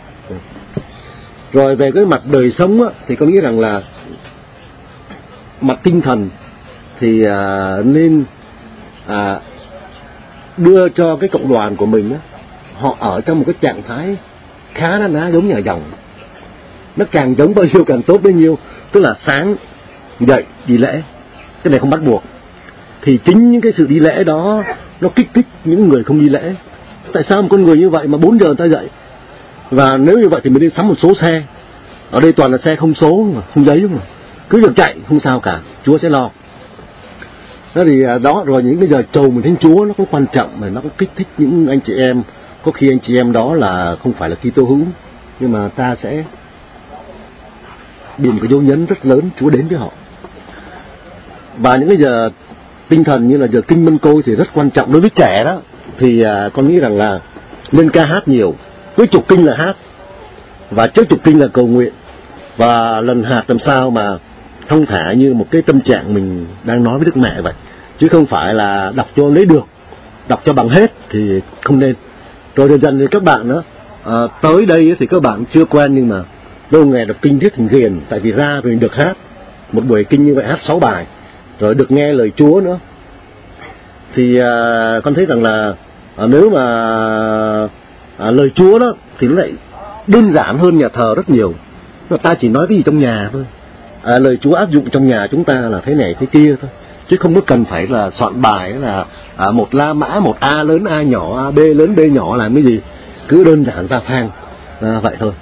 Rồi về cái mặt đời sống á, thì có nghĩ rằng là mặt tinh thần thì à, nên à, đưa cho cái cộng đoàn của mình á, họ ở trong một cái trạng thái khá là ná giống nhà dòng. Nó càng giống bao nhiêu càng tốt bấy nhiêu. Tức là sáng dậy đi lễ, cái này không bắt buộc. Thì chính những cái sự đi lễ đó nó kích thích những người không đi lễ. Tại sao một con người như vậy mà bốn giờ người ta dậy? Và nếu như vậy thì mình đi sắm một số xe. Ở đây toàn là xe không số mà, không giấy mà. Cứ việc chạy không sao cả, Chúa sẽ lo. Đó thì đó, rồi những cái giờ trầu mình thánh Chúa nó cũng quan trọng, mà nó cũng kích thích những anh chị em. Có khi anh chị em đó là không phải là Kitô hữu, nhưng mà ta sẽ biển cái dấu nhấn rất lớn Chúa đến với họ. Và những cái giờ tinh thần như là giờ kinh mân côi thì rất quan trọng. Đối với trẻ đó thì à, con nghĩ rằng là nên ca hát nhiều. Cuối trục kinh là hát, và trước trục kinh là cầu nguyện, và lần hạt làm sao mà thông thả như một cái tâm trạng mình đang nói với Đức Mẹ vậy, chứ không phải là đọc cho lấy được, đọc cho bằng hết thì không nên. Rồi dần dần thì các bạn đó à, tới đây thì các bạn chưa quen, nhưng mà lâu ngày đọc kinh thiết thành ghiền. Tại vì ra mình được hát một buổi kinh như vậy, hát sáu bài, rồi được nghe lời Chúa nữa, thì à, con thấy rằng là à, nếu mà à, lời Chúa đó thì nó lại đơn giản hơn nhà thờ rất nhiều. Mà ta chỉ nói cái gì trong nhà thôi, à, lời Chúa áp dụng trong nhà chúng ta là thế này thế kia thôi, chứ không có cần phải là soạn bài là à, một La Mã, một A lớn A nhỏ, A B lớn B nhỏ làm cái gì, cứ đơn giản ra phang à, vậy thôi.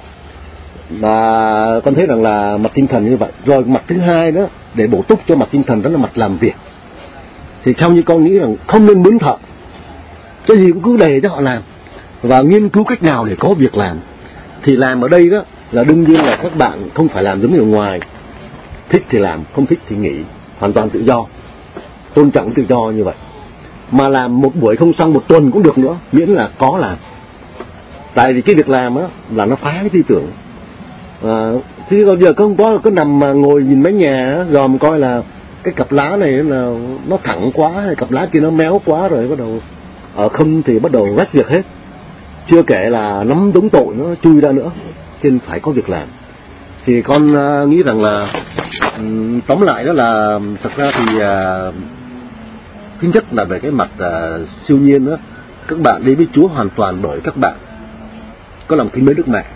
Và con thấy rằng là mặt tinh thần như vậy. Rồi mặt thứ hai đó, để bổ túc cho mặt tinh thần, đó là mặt làm việc. Thì theo như con nghĩ rằng không nên mướn thợ, cái gì cũng cứ để cho họ làm, và nghiên cứu cách nào để có việc làm. Thì làm ở đây đó là đương nhiên là các bạn không phải làm giống như ở ngoài, thích thì làm, không thích thì nghỉ, hoàn toàn tự do, tôn trọng tự do như vậy. Mà làm một buổi không xong một tuần cũng được nữa, miễn là có làm. Tại vì cái việc làm á là nó phá cái tư tưởng. À, Thì còn giờ không có có nằm mà ngồi nhìn mái nhà dòm coi là cái cặp lá này là nó thẳng quá hay cặp lá kia nó méo quá, rồi bắt đầu ở không thì bắt đầu rách việc hết. Chưa kể là nắm đống tội nó chui ra nữa, cho nên phải có việc làm. Thì con uh, nghĩ rằng là um, tóm lại đó là thật ra thì uh, thứ nhất là về cái mặt uh, siêu nhiên đó, các bạn đến với Chúa hoàn toàn bởi các bạn có lòng kính mến Đức Mẹ,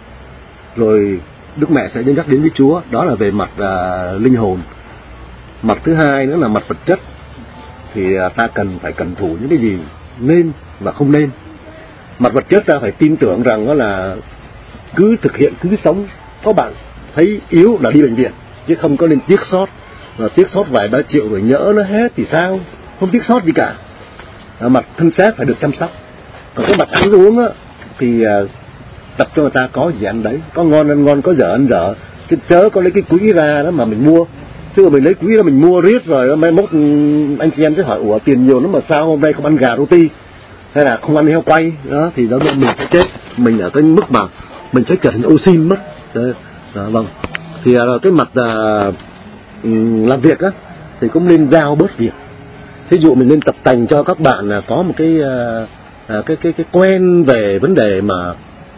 rồi Đức Mẹ sẽ dẫn dắt đến với Chúa. Đó là về mặt uh, linh hồn. Mặt thứ hai nữa là mặt vật chất, thì uh, ta cần phải cẩn thủ những cái gì nên và không nên. Mặt vật chất ta phải tin tưởng rằng đó là cứ thực hiện, cứ sống. Có bạn thấy yếu là đi bệnh viện, chứ không có nên tiếc sót, và tiếc sót vài ba triệu rồi nhỡ nó hết thì sao, không tiếc sót gì cả. À, mặt thân xác phải được chăm sóc. Còn cái mặt ăn uống á, thì à, tập cho người ta có gì ăn đấy, có ngon ăn ngon, có dở ăn dở, chứ chớ có lấy cái quỹ ra đó mà mình mua. Chứ mà mình lấy quỹ ra mình mua riết rồi mai mốt anh chị em sẽ hỏi ủa tiền nhiều lắm mà sao hôm nay không ăn gà roti hay là không ăn heo quay đó, thì đó mình sẽ chết. Mình ở cái mức mà mình sẽ trở thành ô xin mất. Đó, đó, vâng. Thì à, cái mặt à, làm việc á thì cũng nên giao bớt việc. Thí dụ mình nên tập tành cho các bạn là có một cái à, à, cái cái cái quen về vấn đề mà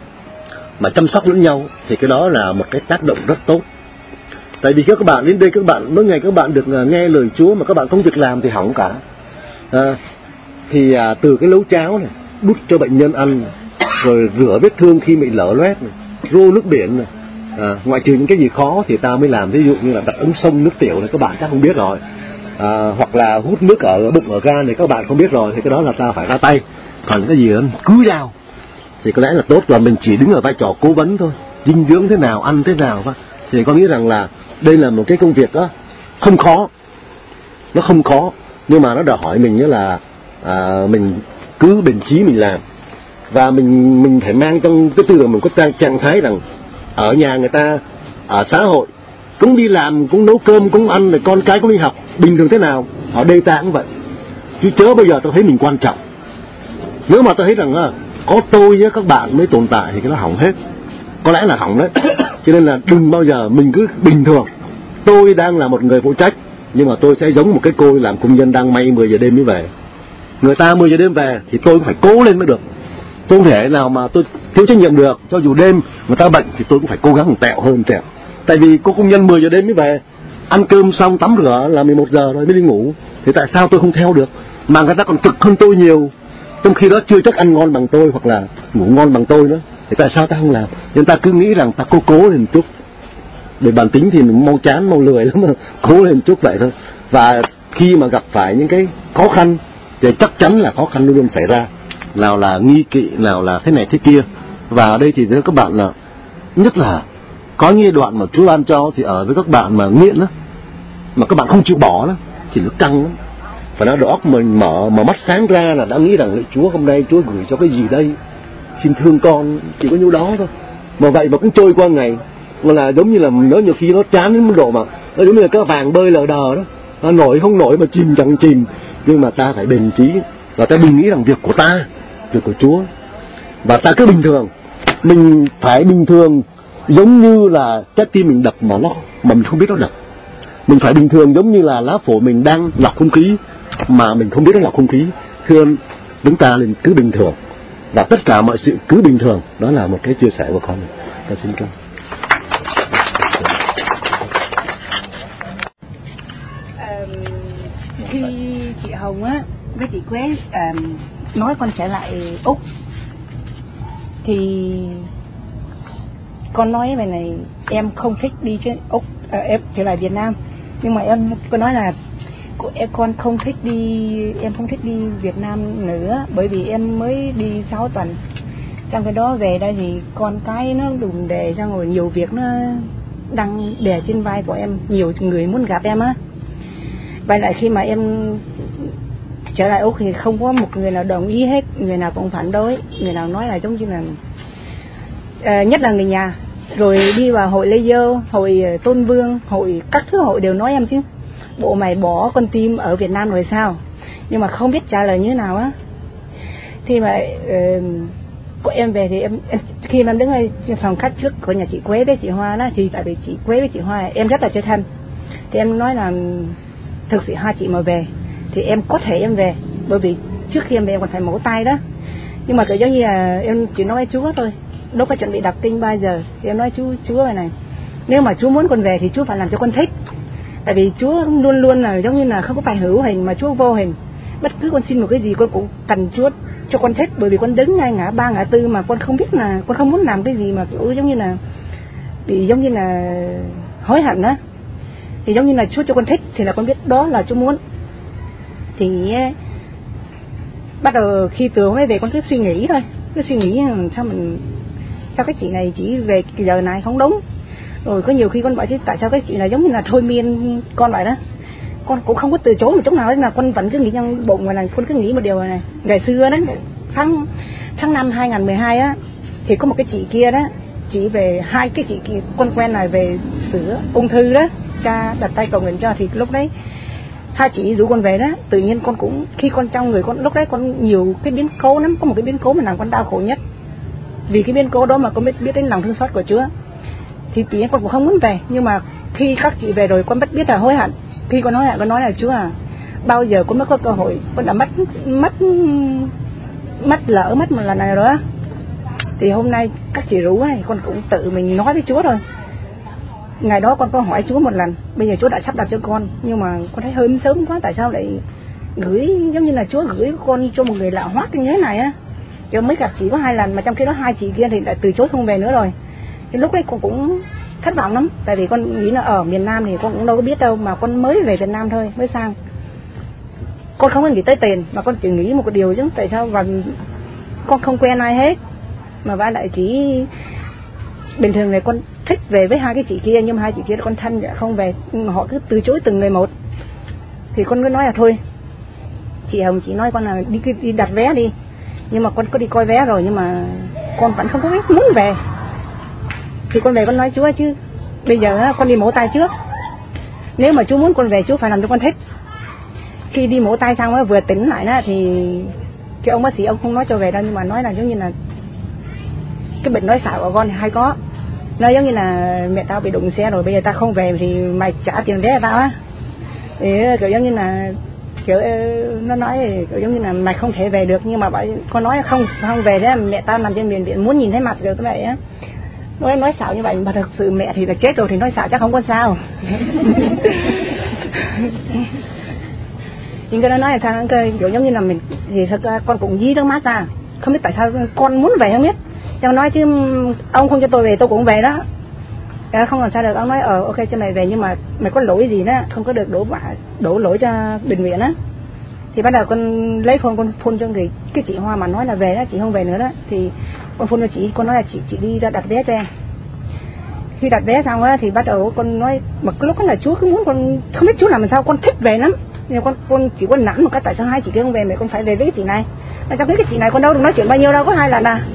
mà chăm sóc lẫn nhau, thì cái đó là một cái tác động rất tốt. Tại vì các bạn đến đây, các bạn mỗi ngày các bạn được nghe lời Chúa mà các bạn không việc làm thì hỏng cả. À, thì à, từ cái nấu cháo này, đút cho bệnh nhân ăn này, rồi rửa vết thương khi bị lở loét này, rô nước biển này, à, ngoại trừ những cái gì khó thì ta mới làm. Ví dụ như là đặt ống sông nước tiểu này các bạn chắc không biết rồi, à, hoặc là hút nước ở bụng ở gan này các bạn không biết rồi, thì cái đó là ta phải ra tay. Còn cái gì đó cứ giao thì có lẽ là tốt, là mình chỉ đứng ở vai trò cố vấn thôi, dinh dưỡng thế nào, ăn thế nào thôi. Thì con nghĩ rằng là đây là một cái công việc đó không khó, nó không khó, nhưng mà nó đòi hỏi mình là à, mình cứ bền chí mình làm, và mình mình phải mang trong cái tư tưởng mình có trạng thái rằng ở nhà người ta ở xã hội cũng đi làm, cũng nấu cơm, cũng ăn, rồi con cái cũng đi học bình thường thế nào, ở đây ta cũng vậy. Chứ chớ bây giờ tôi thấy mình quan trọng. Nếu mà tôi thấy rằng à, có tôi với các bạn mới tồn tại thì cái nó hỏng hết, có lẽ là hỏng đấy. Cho nên là đừng bao giờ mình cứ bình thường. Tôi đang là một người phụ trách, nhưng mà tôi sẽ giống một cái cô làm công nhân đang may mười giờ đêm mới về. Người ta mười giờ đêm về thì tôi cũng phải cố lên mới được. Tôi không thể nào mà tôi thiếu trách nhiệm được. Cho dù đêm người ta bệnh thì tôi cũng phải cố gắng tẹo hơn tẹo. Tại vì cô công nhân mười giờ đêm mới về, ăn cơm xong tắm rửa là mười một giờ rồi mới đi ngủ, thì tại sao tôi không theo được? Mà người ta còn cực hơn tôi nhiều, trong khi đó chưa chắc ăn ngon bằng tôi hoặc là ngủ ngon bằng tôi nữa, thì tại sao ta không làm? Nên ta cứ nghĩ rằng ta cố cố lên một chút. Để bản tính thì mình mau chán, mau lười lắm mà, cố lên một chút vậy thôi. Và khi mà gặp phải những cái khó khăn thì chắc chắn là khó khăn luôn luôn xảy ra, nào là nghi kỵ, nào là thế này thế kia. Và ở đây thì thưa các bạn là nhất là có những đoạn mà Chúa ban cho thì ở với các bạn mà nghiện đó, mà các bạn không chịu bỏ đó, thì nó căng lắm. Và nó đầu óc mình mở mở mắt sáng ra là đã nghĩ rằng Chúa hôm nay Chúa gửi cho cái gì đây, xin thương con, chỉ có nhiêu đó thôi. Mà vậy mà cũng trôi qua ngày, mà là giống như là nó nhiều khi nó chán đến mức độ mà nó giống như là cái vàng bơi lờ đờ đó, nó nổi không nổi mà chìm chẳng chìm. Nhưng mà ta phải bền chí, và ta đừng nghĩ rằng việc của ta, việc của Chúa. Và ta cứ bình thường, mình phải bình thường giống như là trái tim mình đập mà nó mà mình không biết nó đập. Mình phải bình thường giống như là lá phổi mình đang lọc không khí mà mình không biết nó lọc không khí. Thưa chúng ta nên cứ bình thường, và tất cả mọi sự cứ bình thường. Đó là một cái chia sẻ của con. Con xin cảm. Khi chị Hồng á với chị Quế um, nói con trở lại Úc thì con nói về này, em không thích đi chứ Úc, à, em trở lại Việt Nam, nhưng mà em con nói là em con không thích đi, em không thích đi Việt Nam nữa, bởi vì em mới đi sáu tuần. Trong cái đó về đây thì con cái nó đùm đề ra, rồi nhiều việc nó đang đè trên vai của em, nhiều người muốn gặp em á. Vậy lại khi mà em trở lại Úc thì không có một người nào đồng ý hết, người nào cũng phản đối, người nào nói là giống như là à, nhất là người nhà. Rồi đi vào hội Lê Dơ, hội Tôn Vương, hội các thứ hội đều nói em chứ bộ mày bỏ con tim ở Việt Nam rồi sao, nhưng mà không biết trả lời như thế nào á. Thì mà uh, của em về thì em, em khi em đứng ở phòng khách trước của nhà chị Quế với chị Hoa đó, thì tại vì chị Quế với chị Hoa em rất là chơi thân, thì em nói là thực sự hai chị mà về thì em có thể em về, bởi vì trước khi em về em còn phải mổ tay đó. Nhưng mà kiểu giống như là em chỉ nói với Chúa thôi, đâu có chuẩn bị đọc kinh bao giờ, thì em nói Chúa Chúa này này, nếu mà Chúa muốn con về thì Chúa phải làm cho con thích, tại vì Chúa luôn luôn là giống như là không có phải hữu hình mà Chúa vô hình. Bất cứ con xin một cái gì con cũng cần Chúa cho con thích, bởi vì con đứng ngay ngã ba ngã tư mà con không biết là con không muốn làm cái gì mà kiểu giống như là bị giống như là hối hận á, thì giống như là Chúa cho con thích thì là con biết đó là Chúa muốn. Thì bắt đầu khi từ mới về con cứ suy nghĩ thôi, cứ suy nghĩ sao mình sao cái chị này chỉ về giờ này không đúng, rồi có nhiều khi con bảo chứ tại sao cái chị này giống như là thôi miên con vậy đó. Con cũng không có từ chối một chút nào đấy, là con vẫn cứ nghĩ trong bụng mà là con cứ nghĩ một điều này, ngày xưa đấy tháng tháng năm hai nghìn mười hai á, thì có một cái chị kia đó, chị về hai cái chị kia con quen này về sửa ung thư đó, cha đặt tay cầu nguyện cho, thì lúc đấy hai chị rủ con về đó, tự nhiên con cũng khi con trong người con lúc đấy con nhiều cái biến cố lắm, có một cái biến cố mà làm con đau khổ nhất, vì cái biến cố đó mà con biết biết đến lòng thương xót của Chúa, thì tự nhiên con cũng không muốn về. Nhưng mà khi các chị về rồi con biết biết là hối hận. Khi con nói lại con nói là Chúa à, bao giờ con mới có cơ hội, con đã mất mất mất lỡ mất một lần này rồi á, thì hôm nay các chị rủ này con cũng tự mình nói với Chúa rồi. Ngày đó con có hỏi Chúa một lần, bây giờ Chúa đã sắp đặt cho con, nhưng mà con thấy hơi sớm quá, tại sao lại gửi giống như là Chúa gửi con cho một người lạ hoắc như thế này á, cho mới gặp chị có hai lần mà trong khi đó hai chị kia thì đã từ chối không về nữa rồi. Thì lúc đấy con cũng thất vọng lắm, tại vì con nghĩ là ở miền Nam thì con cũng đâu có biết đâu, mà con mới về Việt Nam thôi, mới sang, con không có nghĩ tới tiền, mà con chỉ nghĩ một cái điều chứ tại sao và con không quen ai hết, mà vả lại chỉ bình thường này con thích về với hai cái chị kia, nhưng mà hai chị kia con thân không về, họ cứ từ chối từng người một. Thì con cứ nói là thôi, chị Hồng chị nói con là đi đi đặt vé đi, nhưng mà con có đi coi vé rồi, nhưng mà con vẫn không có biết muốn về. Thì con về con nói Chúa chứ bây giờ con đi mổ tay trước, nếu mà Chúa muốn con về Chúa phải làm cho con thích. Khi đi mổ tay xong vừa tỉnh lại đó, thì cái ông bác sĩ ông không nói cho về đâu, nhưng mà nói là giống như là cái bệnh nói xạo của con thì hay có, nó giống như là mẹ tao bị đụng xe rồi, bây giờ tao không về thì mày trả tiền vé cho tao á, thì kiểu giống như là kiểu nó nói kiểu giống như là mày không thể về được, nhưng mà con nói không không về thế mẹ tao nằm trên bệnh viện muốn nhìn thấy mặt được cái vậy á. Nói nói xạo như vậy mà thực sự mẹ thì là chết rồi, thì nói xạo chắc không có sao. Nhưng cái đó nói là sao cái kiểu giống như là mình thì thật ra con cũng dí nước mắt ra, không biết tại sao con muốn về không biết, cho nói chứ ông không cho tôi về tôi cũng về đó. Đó, không làm sao được, ông nói ờ ok cho mày về, nhưng mà mày có lỗi gì đó không có được đổ vạ đổ lỗi cho bệnh viện á. Thì bắt đầu con lấy phone con phone cho người cái chị Hoa mà nói là về đó, chị không về nữa đó, thì con phone cho chị, con nói là chị chị đi ra đặt vé cho em. Khi đặt vé xong á thì bắt đầu con nói mà cái lúc đó là Chúa cứ muốn con không biết Chúa làm sao con thích về lắm, nhưng con con chỉ có nản một cái tại sao hai chị kia không về mẹ con phải về với cái chị này, mà trong cái chị này con đâu được nói chuyện bao nhiêu đâu, có hai lần à.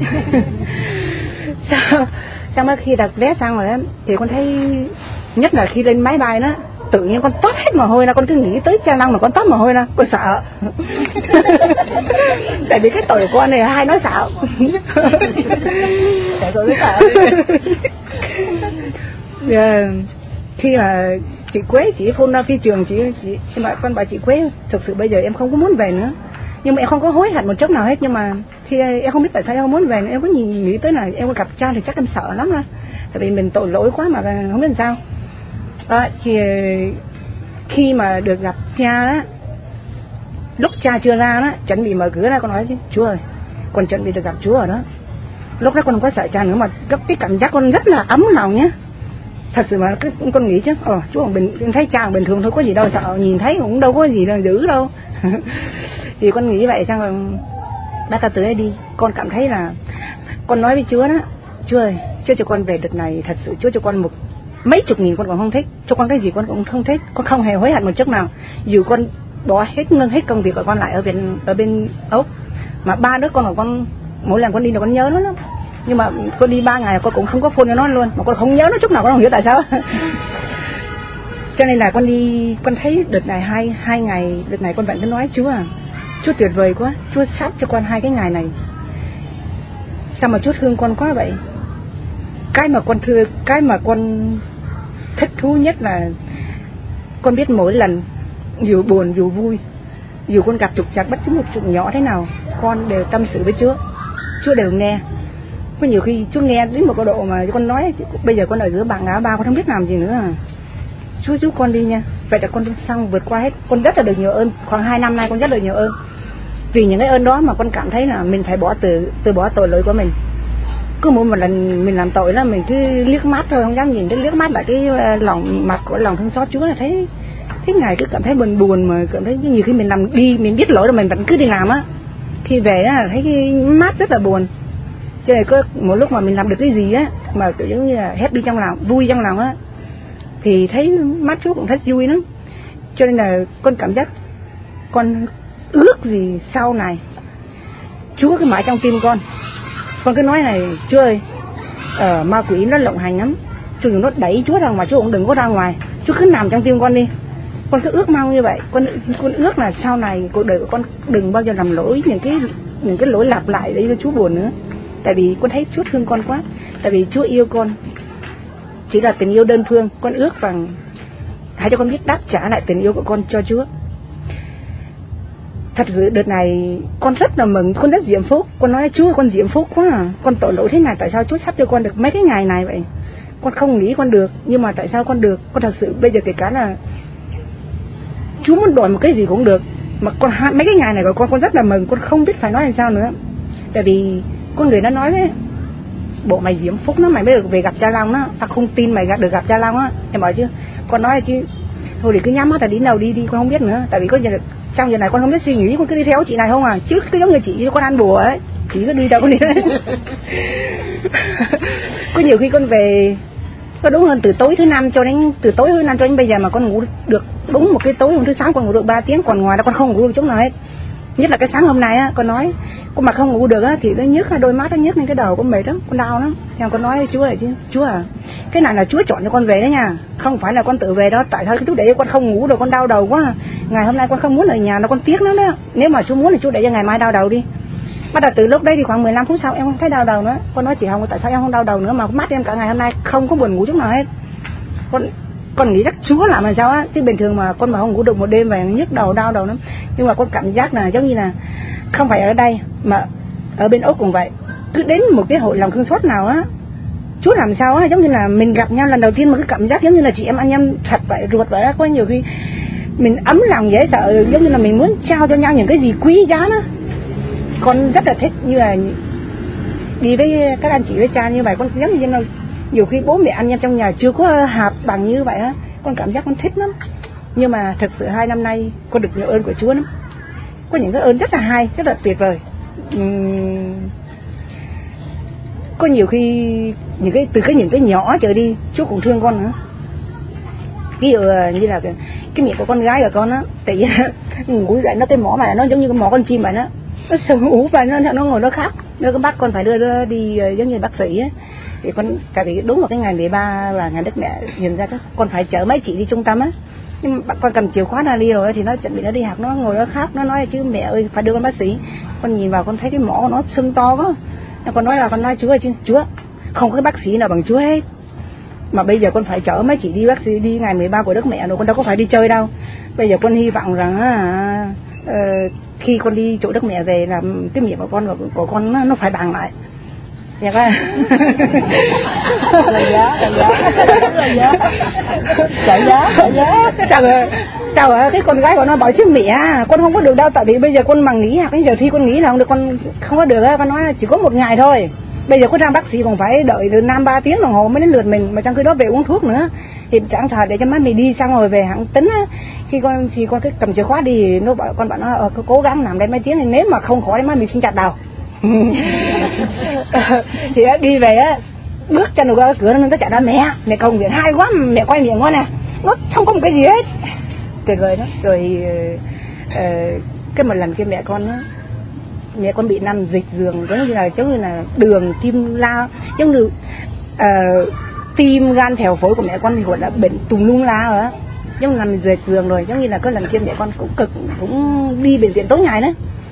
Sao xong rồi khi đặt vé xong rồi á thì con thấy nhất là khi lên máy bay đó tự nhiên con toát hết mồ hôi ra, con cứ nghĩ tới cha năng mà con toát mồ hôi ra, con sợ. Tại vì cái tội của con này hay nói xạo. Tại tôi biết sợ. Yeah. Khi mà chị Quế chị phone ra phi trường, chị chị mà con bảo chị Quế thực sự bây giờ em không có muốn về nữa, nhưng mà em không có hối hận một chút nào hết, nhưng mà khi em không biết tại sao em không muốn về nữa, em có nhìn nghĩ tới là em có gặp cha thì chắc em sợ lắm đó, tại vì mình tội lỗi quá mà không biết làm sao. Đó, thì khi mà được gặp cha đó, lúc cha chưa ra đó, chuẩn bị mở cửa ra con nói chứ Chúa ơi, con chuẩn bị được gặp Chúa rồi đó. Lúc đó con không có sợ cha nữa, mà gấp cái cảm giác con rất là ấm lòng nhé. Thật sự mà cái, con nghĩ chứ, ờ Chúa bình thấy cha bình thường thôi, có gì đâu sợ, nhìn thấy cũng đâu có gì đâu dữ đâu. Thì con nghĩ vậy, xong rồi bắt đầu từ đây đi, con cảm thấy là con nói với Chúa đó, Chúa ơi, Chúa cho con về đợt này, thật sự Chúa cho con một mấy chục nghìn con còn không thích, cho con cái gì con cũng không thích, con không hề hối hận một chút nào. Dù con bỏ hết ngưng hết công việc của con lại ở bên ở bên Úc, mà ba đứa con của con mỗi lần con đi là con nhớ nó lắm, nhưng mà con đi ba ngày con cũng không có phone cho nó luôn, mà con không nhớ nó chút nào, con không hiểu tại sao. Cho nên là con đi, con thấy đợt này hai hai ngày, đợt này con vẫn cứ nói Chúa à, Chúa tuyệt vời quá, Chúa sắp cho con hai cái ngày này. sao mà Chúa thương con quá vậy. Cái mà con thương, cái mà con thích thú nhất là con biết mỗi lần dù buồn dù vui, dù con gặp trục trặc bất cứ một chuyện nhỏ thế nào, con đều tâm sự với Chúa, Chúa đều nghe. Có nhiều khi Chúa nghe đến một cái độ mà con nói bây giờ con ở giữa bạn ngã ba, con không biết làm gì nữa à. Chúa giúp con đi nha. Vậy là con xong vượt qua hết. Con rất là được nhiều ơn. Khoảng hai năm nay con rất được nhiều ơn. Vì những cái ơn đó mà con cảm thấy là mình phải bỏ từ từ bỏ tội lỗi của mình. Cứ mỗi một lần mình làm tội là mình cứ liếc mắt thôi, không dám nhìn đến liếc mắt lại cái lòng mặt của lòng thương xót Chúa là thấy thấy ngày cứ cảm thấy buồn buồn, mà cảm thấy nhiều khi mình làm đi mình biết lỗi rồi mình vẫn cứ đi làm á, khi về á thấy cái mắt rất là buồn. Cho nên có một lúc mà mình làm được cái gì á mà kiểu giống như là happy trong lòng, vui trong lòng á, thì thấy mắt Chúa cũng rất vui lắm. Cho nên là con cảm giác con ước gì sau này Chúa cứ mãi trong tim con. Con cứ nói này, Chúa ơi, ờ, ma quỷ nó lộng hành lắm, Chúa đừng nó đẩy Chúa ra ngoài, Chúa cũng đừng có ra ngoài, Chúa cứ nằm trong tim con đi. Con cứ ước mong như vậy. Con con ước là sau này cuộc đời của con đừng bao giờ làm lỗi những cái những cái lỗi lặp lại để cho Chúa buồn nữa. Tại vì con thấy Chúa thương con quá. Tại vì Chúa yêu con chỉ là tình yêu đơn phương. Con ước rằng hãy cho con biết đáp trả lại tình yêu của con cho Chúa. Thật sự đợt này con rất là mừng, con rất diễm phúc. Con nói Chúa con diễm phúc quá à. Con tội lỗi thế này, tại sao Chúa sắp cho con được mấy cái ngày này vậy? Con không nghĩ con được, nhưng mà tại sao con được? Con thật sự bây giờ kể cả là Chúa muốn đòi một cái gì cũng được. Mà con mấy cái ngày này của con con rất là mừng. Con không biết phải nói làm sao nữa. Tại vì con người nó nói đấy, bộ mày diễm phúc nó, mày mới được về gặp cha Long đó. Tao không tin mày được gặp cha Long á. Em bảo chứ, con nói chứ thôi thì cứ nhắm mắt là đi đâu đi đi, con không biết nữa. Tại vì có giờ trong giờ này con không biết suy nghĩ, con cứ đi theo chị này không à. Chứ cứ giống như chị con ăn bùa ấy, chị cứ đi đâu con đi đấy. Có nhiều khi con về có đúng hơn từ tối thứ năm cho đến từ tối thứ năm cho đến bây giờ mà con ngủ được đúng một cái tối, hôm thứ sáu con ngủ được ba tiếng, còn ngoài đó con không ngủ được chút nào hết. Nhất là cái sáng hôm nay á, con nói con mà không ngủ được á thì nó nhức, đôi mắt nó nhức lên cái đầu con mệt lắm, con đau lắm. Nhưng con nói Chúa ơi chứ, Chúa à, cái này là Chúa chọn cho con về đấy nha, không phải là con tự về đó. Tại sao cái lúc đấy con không ngủ được, con đau đầu quá. Ngày hôm nay con không muốn ở nhà, nó con tiếc lắm đó. Nếu mà Chúa muốn thì Chúa để cho ngày mai đau đầu đi. Bắt đầu từ lúc đấy thì khoảng mười lăm phút sau em không thấy đau đầu nữa. Con nói chị Hồng tại sao em không đau đầu nữa, mà mắt em cả ngày hôm nay không có buồn ngủ chút nào hết. Con con nghĩ chắc Chúa làm làm sao á, chứ bình thường mà con mà không ngủ được một đêm về nhức đầu đau đầu lắm. Nhưng mà con cảm giác là giống như là không phải ở đây mà ở bên Úc cũng vậy. Cứ đến một cái hội lòng thương xót nào á, Chúa làm sao á, giống như là mình gặp nhau lần đầu tiên mà cái cảm giác giống như là chị em anh em thật vậy, ruột vậy á. Có nhiều khi mình ấm lòng dễ sợ, giống như là mình muốn trao cho nhau những cái gì quý giá đó. Con rất là thích như là đi với các anh chị với cha như vậy. Con giống như là nhiều khi bố mẹ anh em trong nhà chưa có hợp bằng như vậy á, con cảm giác con thích lắm. Nhưng mà thật sự hai năm nay con được nhiều ơn của Chúa lắm, có những cái ơn rất là hay, rất là tuyệt vời. Uhm, có nhiều khi những cái từ cái những cái nhỏ trở đi Chúa cũng thương con nữa. Ví dụ như là cái, cái miệng của con gái của con á, tại vì ngủ dậy nó cái mỏ mà nó giống như cái mỏ con chim vậy đó, nó sừng ú và nó nó ngồi nó khóc. Nếu các bác con phải đưa nó đi giống như bác sĩ á, thì con tại vì đúng vào cái ngày mười ba là ngày Đức Mẹ nhìn ra các con phải chở mấy chị đi trung tâm á. Nhưng mà con cầm chìa khóa ra đi rồi thì nó chuẩn bị nó đi học, nó ngồi nó khóc, nó nói chứ mẹ ơi phải đưa con bác sĩ. Con nhìn vào con thấy cái mỏ của nó sưng to quá. Con nói là con nói Chúa ơi chứ, Chúa không có cái bác sĩ nào bằng Chúa hết. Mà bây giờ con phải chở mấy chị đi bác sĩ đi ngày mười ba của Đức Mẹ rồi, con đâu có phải đi chơi đâu. Bây giờ con hy vọng rằng à, uh, khi con đi chỗ Đức Mẹ về là cái miệng của con của con nó, nó phải bằng lại. Dạ con. Là giá, là giá, là giá. Trả giá, trả giá. Chào rồi, chào rồi, cái con gái của nó bảo chứ mẹ, con không có được đâu, tại vì bây giờ con mà nghỉ học, bây giờ thi con nghỉ là không được, con không có được á, con nói chỉ có một ngày thôi. Bây giờ có ra bác sĩ còn phải đợi từ năm ba tiếng đồng hồ mới đến lượt mình, mà trong khi đó về uống thuốc nữa. Thì chẳng thà để cho má mình đi xong rồi về hãng tính á. Khi con thì con cái cầm chìa khóa đi, nó bảo con bạn nó ờ, cố gắng làm đây mấy tiếng, thì nếu mà không khỏi má mình xin chặt đầu. Thì đi về á, bước chân vào cửa nó nó chạy ra mẹ, mẹ công việc hay quá, mẹ quay miệng con nè, nó không có một cái gì hết. Tuyệt vời đó. Rồi uh, cái một lần kia mẹ con á, mẹ con bị nằm dịch giường giống như là giống như là đường tim lao, giống như uh, tim gan phèo phổi của mẹ con thì gọi là bệnh tùm lum la rồi á, giống như nằm dịch giường rồi. Giống như là có lần kia mẹ con cũng cực, cũng đi bệnh viện tối ngày đấy.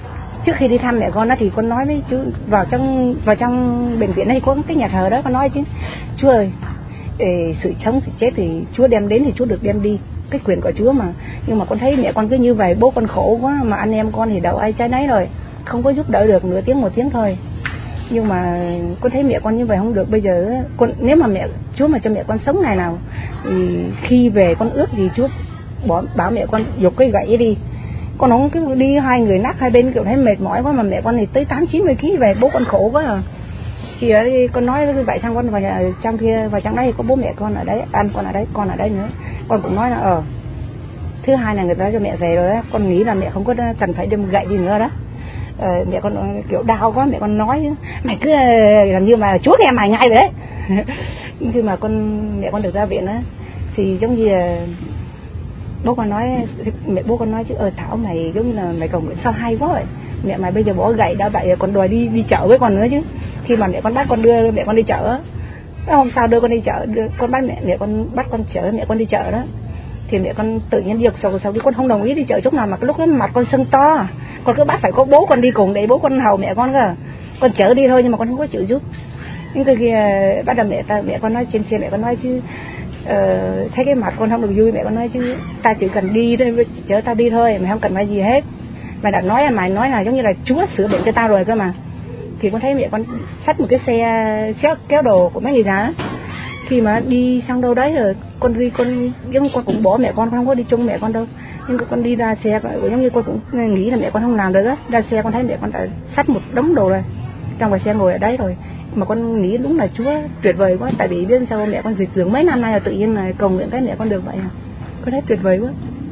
trước khi đi thăm mẹ con đó thì con nói với chú vào trong vào trong bệnh viện này có cái nhà thờ đó, con nói chứ Chúa ơi, để sự sống sự chết thì Chúa đem đến thì Chúa được đem đi, cái quyền của Chúa mà. Nhưng mà con thấy mẹ con cứ như vậy, bố con khổ quá mà anh em con thì đâu ai trái nấy rồi, không có giúp đỡ được nửa tiếng một tiếng thôi. Nhưng mà con thấy mẹ con như vậy không được. Bây giờ con nếu mà mẹ Chúa mà cho mẹ con sống ngày nào thì khi về con ước gì Chúa bỏ bảo mẹ con giục cái gậy đi, con không cứ đi hai người nát hai bên kiểu thấy mệt mỏi quá, mà mẹ con thì tới tám chín mươi ký về, bố con khổ quá à. Thì ở đây con nói như vậy sang con vào trong kia vào trong đấy có bố mẹ con ở đấy, anh con ở đấy, con ở đấy nữa, con cũng nói là ờ thứ hai là người ta cho mẹ về rồi á, con nghĩ là mẹ không có cần phải đem gậy gì nữa đó. Ờ, mẹ con kiểu đau quá, mẹ con nói mày cứ làm như mà Chúa nghe mày ngay đấy. Khi mà con mẹ con được ra viện á thì giống như là bố con nói, mẹ bố con nói chứ ờ Thảo mày giống như là mày cầu nguyện sao hay quá vậy, mẹ mày bây giờ bỏ gậy đã vậy còn đòi đi đi chợ với con nữa chứ. Khi mà mẹ con bắt con đưa mẹ con đi chợ, hôm sau đưa con đi chợ, đưa con bắt mẹ mẹ con bắt con chở mẹ con đi chợ đó, thì mẹ con tự nhiên giật sầu sầu đi, con không đồng ý đi chợ chút nào, mà cái lúc đó mặt con sưng to, con cứ bắt phải có bố con đi cùng để bố con hầu mẹ con cơ, con chở đi thôi nhưng mà con không có chịu giúp. Nhưng cái kia bắt đầu mẹ ta mẹ con nói trên xe, mẹ con nói chứ ờ, thấy cái mặt con không được vui, mẹ con nói chứ ta chỉ cần đi thôi, chở tao đi thôi, mày không cần phải gì hết, mày đã nói là mày nói là giống như là Chúa sửa bệnh cho tao rồi cơ mà. Thì con thấy mẹ con xách một cái xe kéo, kéo đồ của mấy người già, khi mà đi sang đâu đấy rồi con đi con giống con cũng bỏ mẹ con, con không có đi chung mẹ con đâu, nhưng con đi ra xe giống như con cũng nghĩ là mẹ con không làm được á, ra xe con thấy mẹ con đã xách một đống đồ rồi trong cái xe ngồi ở đấy rồi, mà con nghĩ đúng là Chúa tuyệt vời quá, tại vì biết sao mẹ con dịch dưỡng mấy năm nay là tự nhiên là cầu nguyện cái mẹ con được vậy à, con thấy tuyệt vời quá.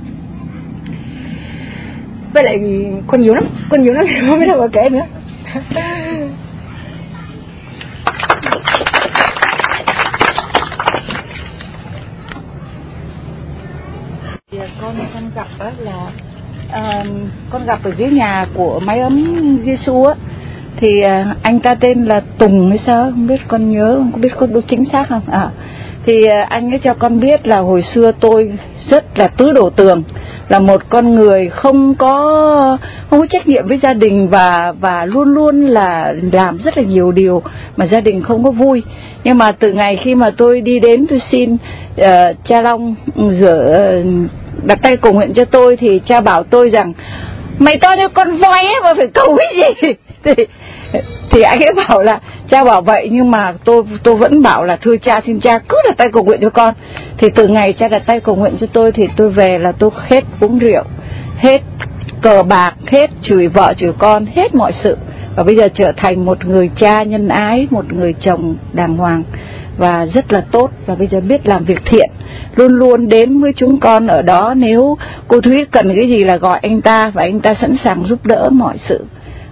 Với lại con nhiều lắm, con nhiều lắm không biết đâu mà kể nữa. Con con gặp đó là uh, con gặp ở dưới nhà của máy ấm Giêsu á, thì uh, anh ta tên là Tùng hay sao không biết, con nhớ không biết có đúng chính xác không à. Thì uh, anh ấy cho con biết là hồi xưa tôi rất là tứ đổ tường, là một con người không có không có trách nhiệm với gia đình, và và luôn luôn là làm rất là nhiều điều mà gia đình không có vui. Nhưng mà từ ngày khi mà tôi đi đến tôi xin uh, cha Long rửa uh, đặt tay cầu nguyện cho tôi, thì cha bảo tôi rằng mày to như con voi ấy mà phải cầu cái gì. thì, thì anh ấy bảo là cha bảo vậy, nhưng mà tôi tôi vẫn bảo là thưa cha, xin cha cứ đặt tay cầu nguyện cho con. Thì từ ngày cha đặt tay cầu nguyện cho tôi thì tôi về là tôi hết uống rượu, hết cờ bạc, hết chửi vợ chửi con, hết mọi sự, và bây giờ trở thành một người cha nhân ái, một người chồng đàng hoàng và rất là tốt, và bây giờ biết làm việc thiện, luôn luôn đến với chúng con ở đó. Nếu cô Thúy cần cái gì là gọi anh ta, và anh ta sẵn sàng giúp đỡ mọi sự,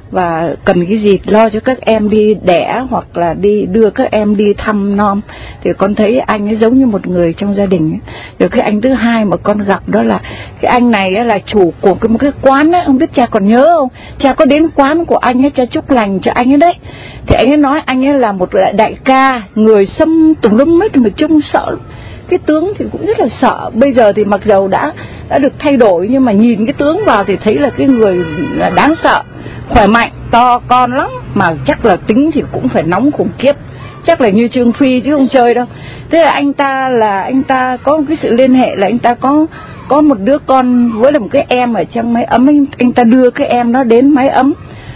và cần cái gì lo cho các em đi đẻ hoặc là đi đưa các em đi thăm nom, thì con thấy anh ấy giống như một người trong gia đình ấy. Rồi cái anh thứ hai mà con gặp đó là cái anh này ấy là chủ của cái một cái quán ấy, không biết cha còn nhớ không, cha có đến quán của anh ấy, cha chúc lành cho anh ấy đấy. Thì anh ấy nói anh ấy là một đại ca, người xâm tùm lum hết mà trông sợ lắm. Cái tướng thì cũng rất là sợ. Bây giờ thì mặc dầu đã đã được thay đổi, nhưng mà nhìn cái tướng vào thì thấy là cái người là đáng sợ, khỏe mạnh, to con lắm, mà chắc là tính thì cũng phải nóng khủng khiếp, chắc là như Trương Phi chứ không chơi đâu. Thế là anh ta là anh ta có một cái sự liên hệ là anh ta có có một đứa con với là một cái em ở trong máy ấm, anh, anh ta đưa cái em đó đến máy ấm,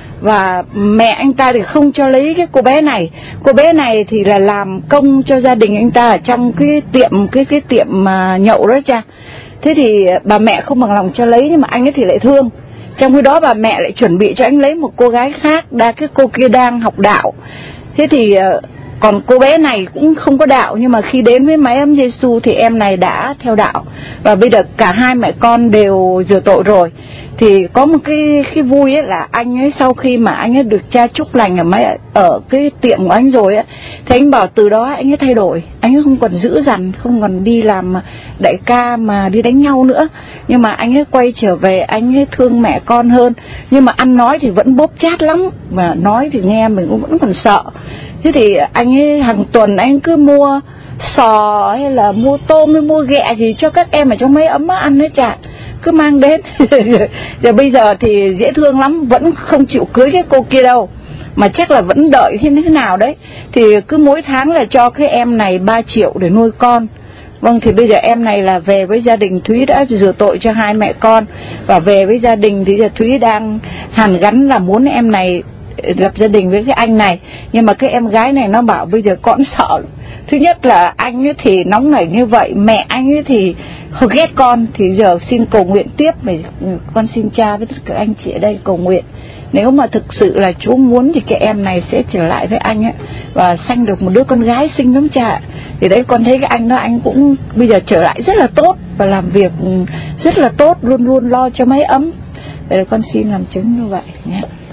và mẹ anh ta thì không cho lấy cái cô bé này. Cô bé này thì là làm công cho gia đình anh ta ở trong cái tiệm cái cái tiệm mà nhậu đó cha. Thế thì bà mẹ không bằng lòng cho lấy, nhưng mà anh ấy thì lại thương. Trong khi đó bà mẹ lại chuẩn bị cho anh lấy một cô gái khác, đa cái cô kia đang học đạo. Thế thì còn cô bé này cũng không có đạo, nhưng mà khi đến với máy ấm Giêsu thì em này đã theo đạo, và bây giờ cả hai mẹ con đều rửa tội rồi. Thì có một cái cái vui ấy là anh ấy sau khi mà anh ấy được cha chúc lành ở mấy ở cái tiệm của anh rồi ấy, thì anh bảo từ đó anh ấy thay đổi, anh ấy không còn dữ dằn, không còn đi làm đại ca mà đi đánh nhau nữa, nhưng mà anh ấy quay trở về, anh ấy thương mẹ con hơn, nhưng mà ăn nói thì vẫn bóp chát lắm, mà nói thì nghe mình cũng vẫn còn sợ. Thế thì anh ấy hàng tuần anh cứ mua sò hay là mua tôm hay mua ghẹ gì cho các em ở trong máy ấm ăn đấy chả. cứ mang đến. Giờ bây giờ thì dễ thương lắm, vẫn không chịu cưới cái cô kia đâu, mà chắc là vẫn đợi thế thế nào đấy. Thì cứ mỗi tháng là cho cái em này ba triệu để nuôi con. Vâng, thì bây giờ em này là về với gia đình, Thúy đã rửa tội cho hai mẹ con và về với gia đình. Thì giờ Thúy đang hàn gắn là muốn em này lập gia đình với cái anh này. Nhưng mà cái em gái này nó bảo bây giờ con sợ. Thứ nhất là anh ấy thì nóng nảy như vậy, mẹ anh ấy thì không ghét con. Thì giờ xin cầu nguyện tiếp, để con xin cha với tất cả anh chị ở đây cầu nguyện. Nếu mà thực sự là Chúa muốn thì cái em này sẽ trở lại với anh ấy và sanh được một đứa con gái xinh lắm cha. Thì đấy, con thấy cái anh đó anh cũng bây giờ trở lại rất là tốt và làm việc rất là tốt, luôn luôn lo cho máy ấm. Để con xin làm chứng như vậy nhé.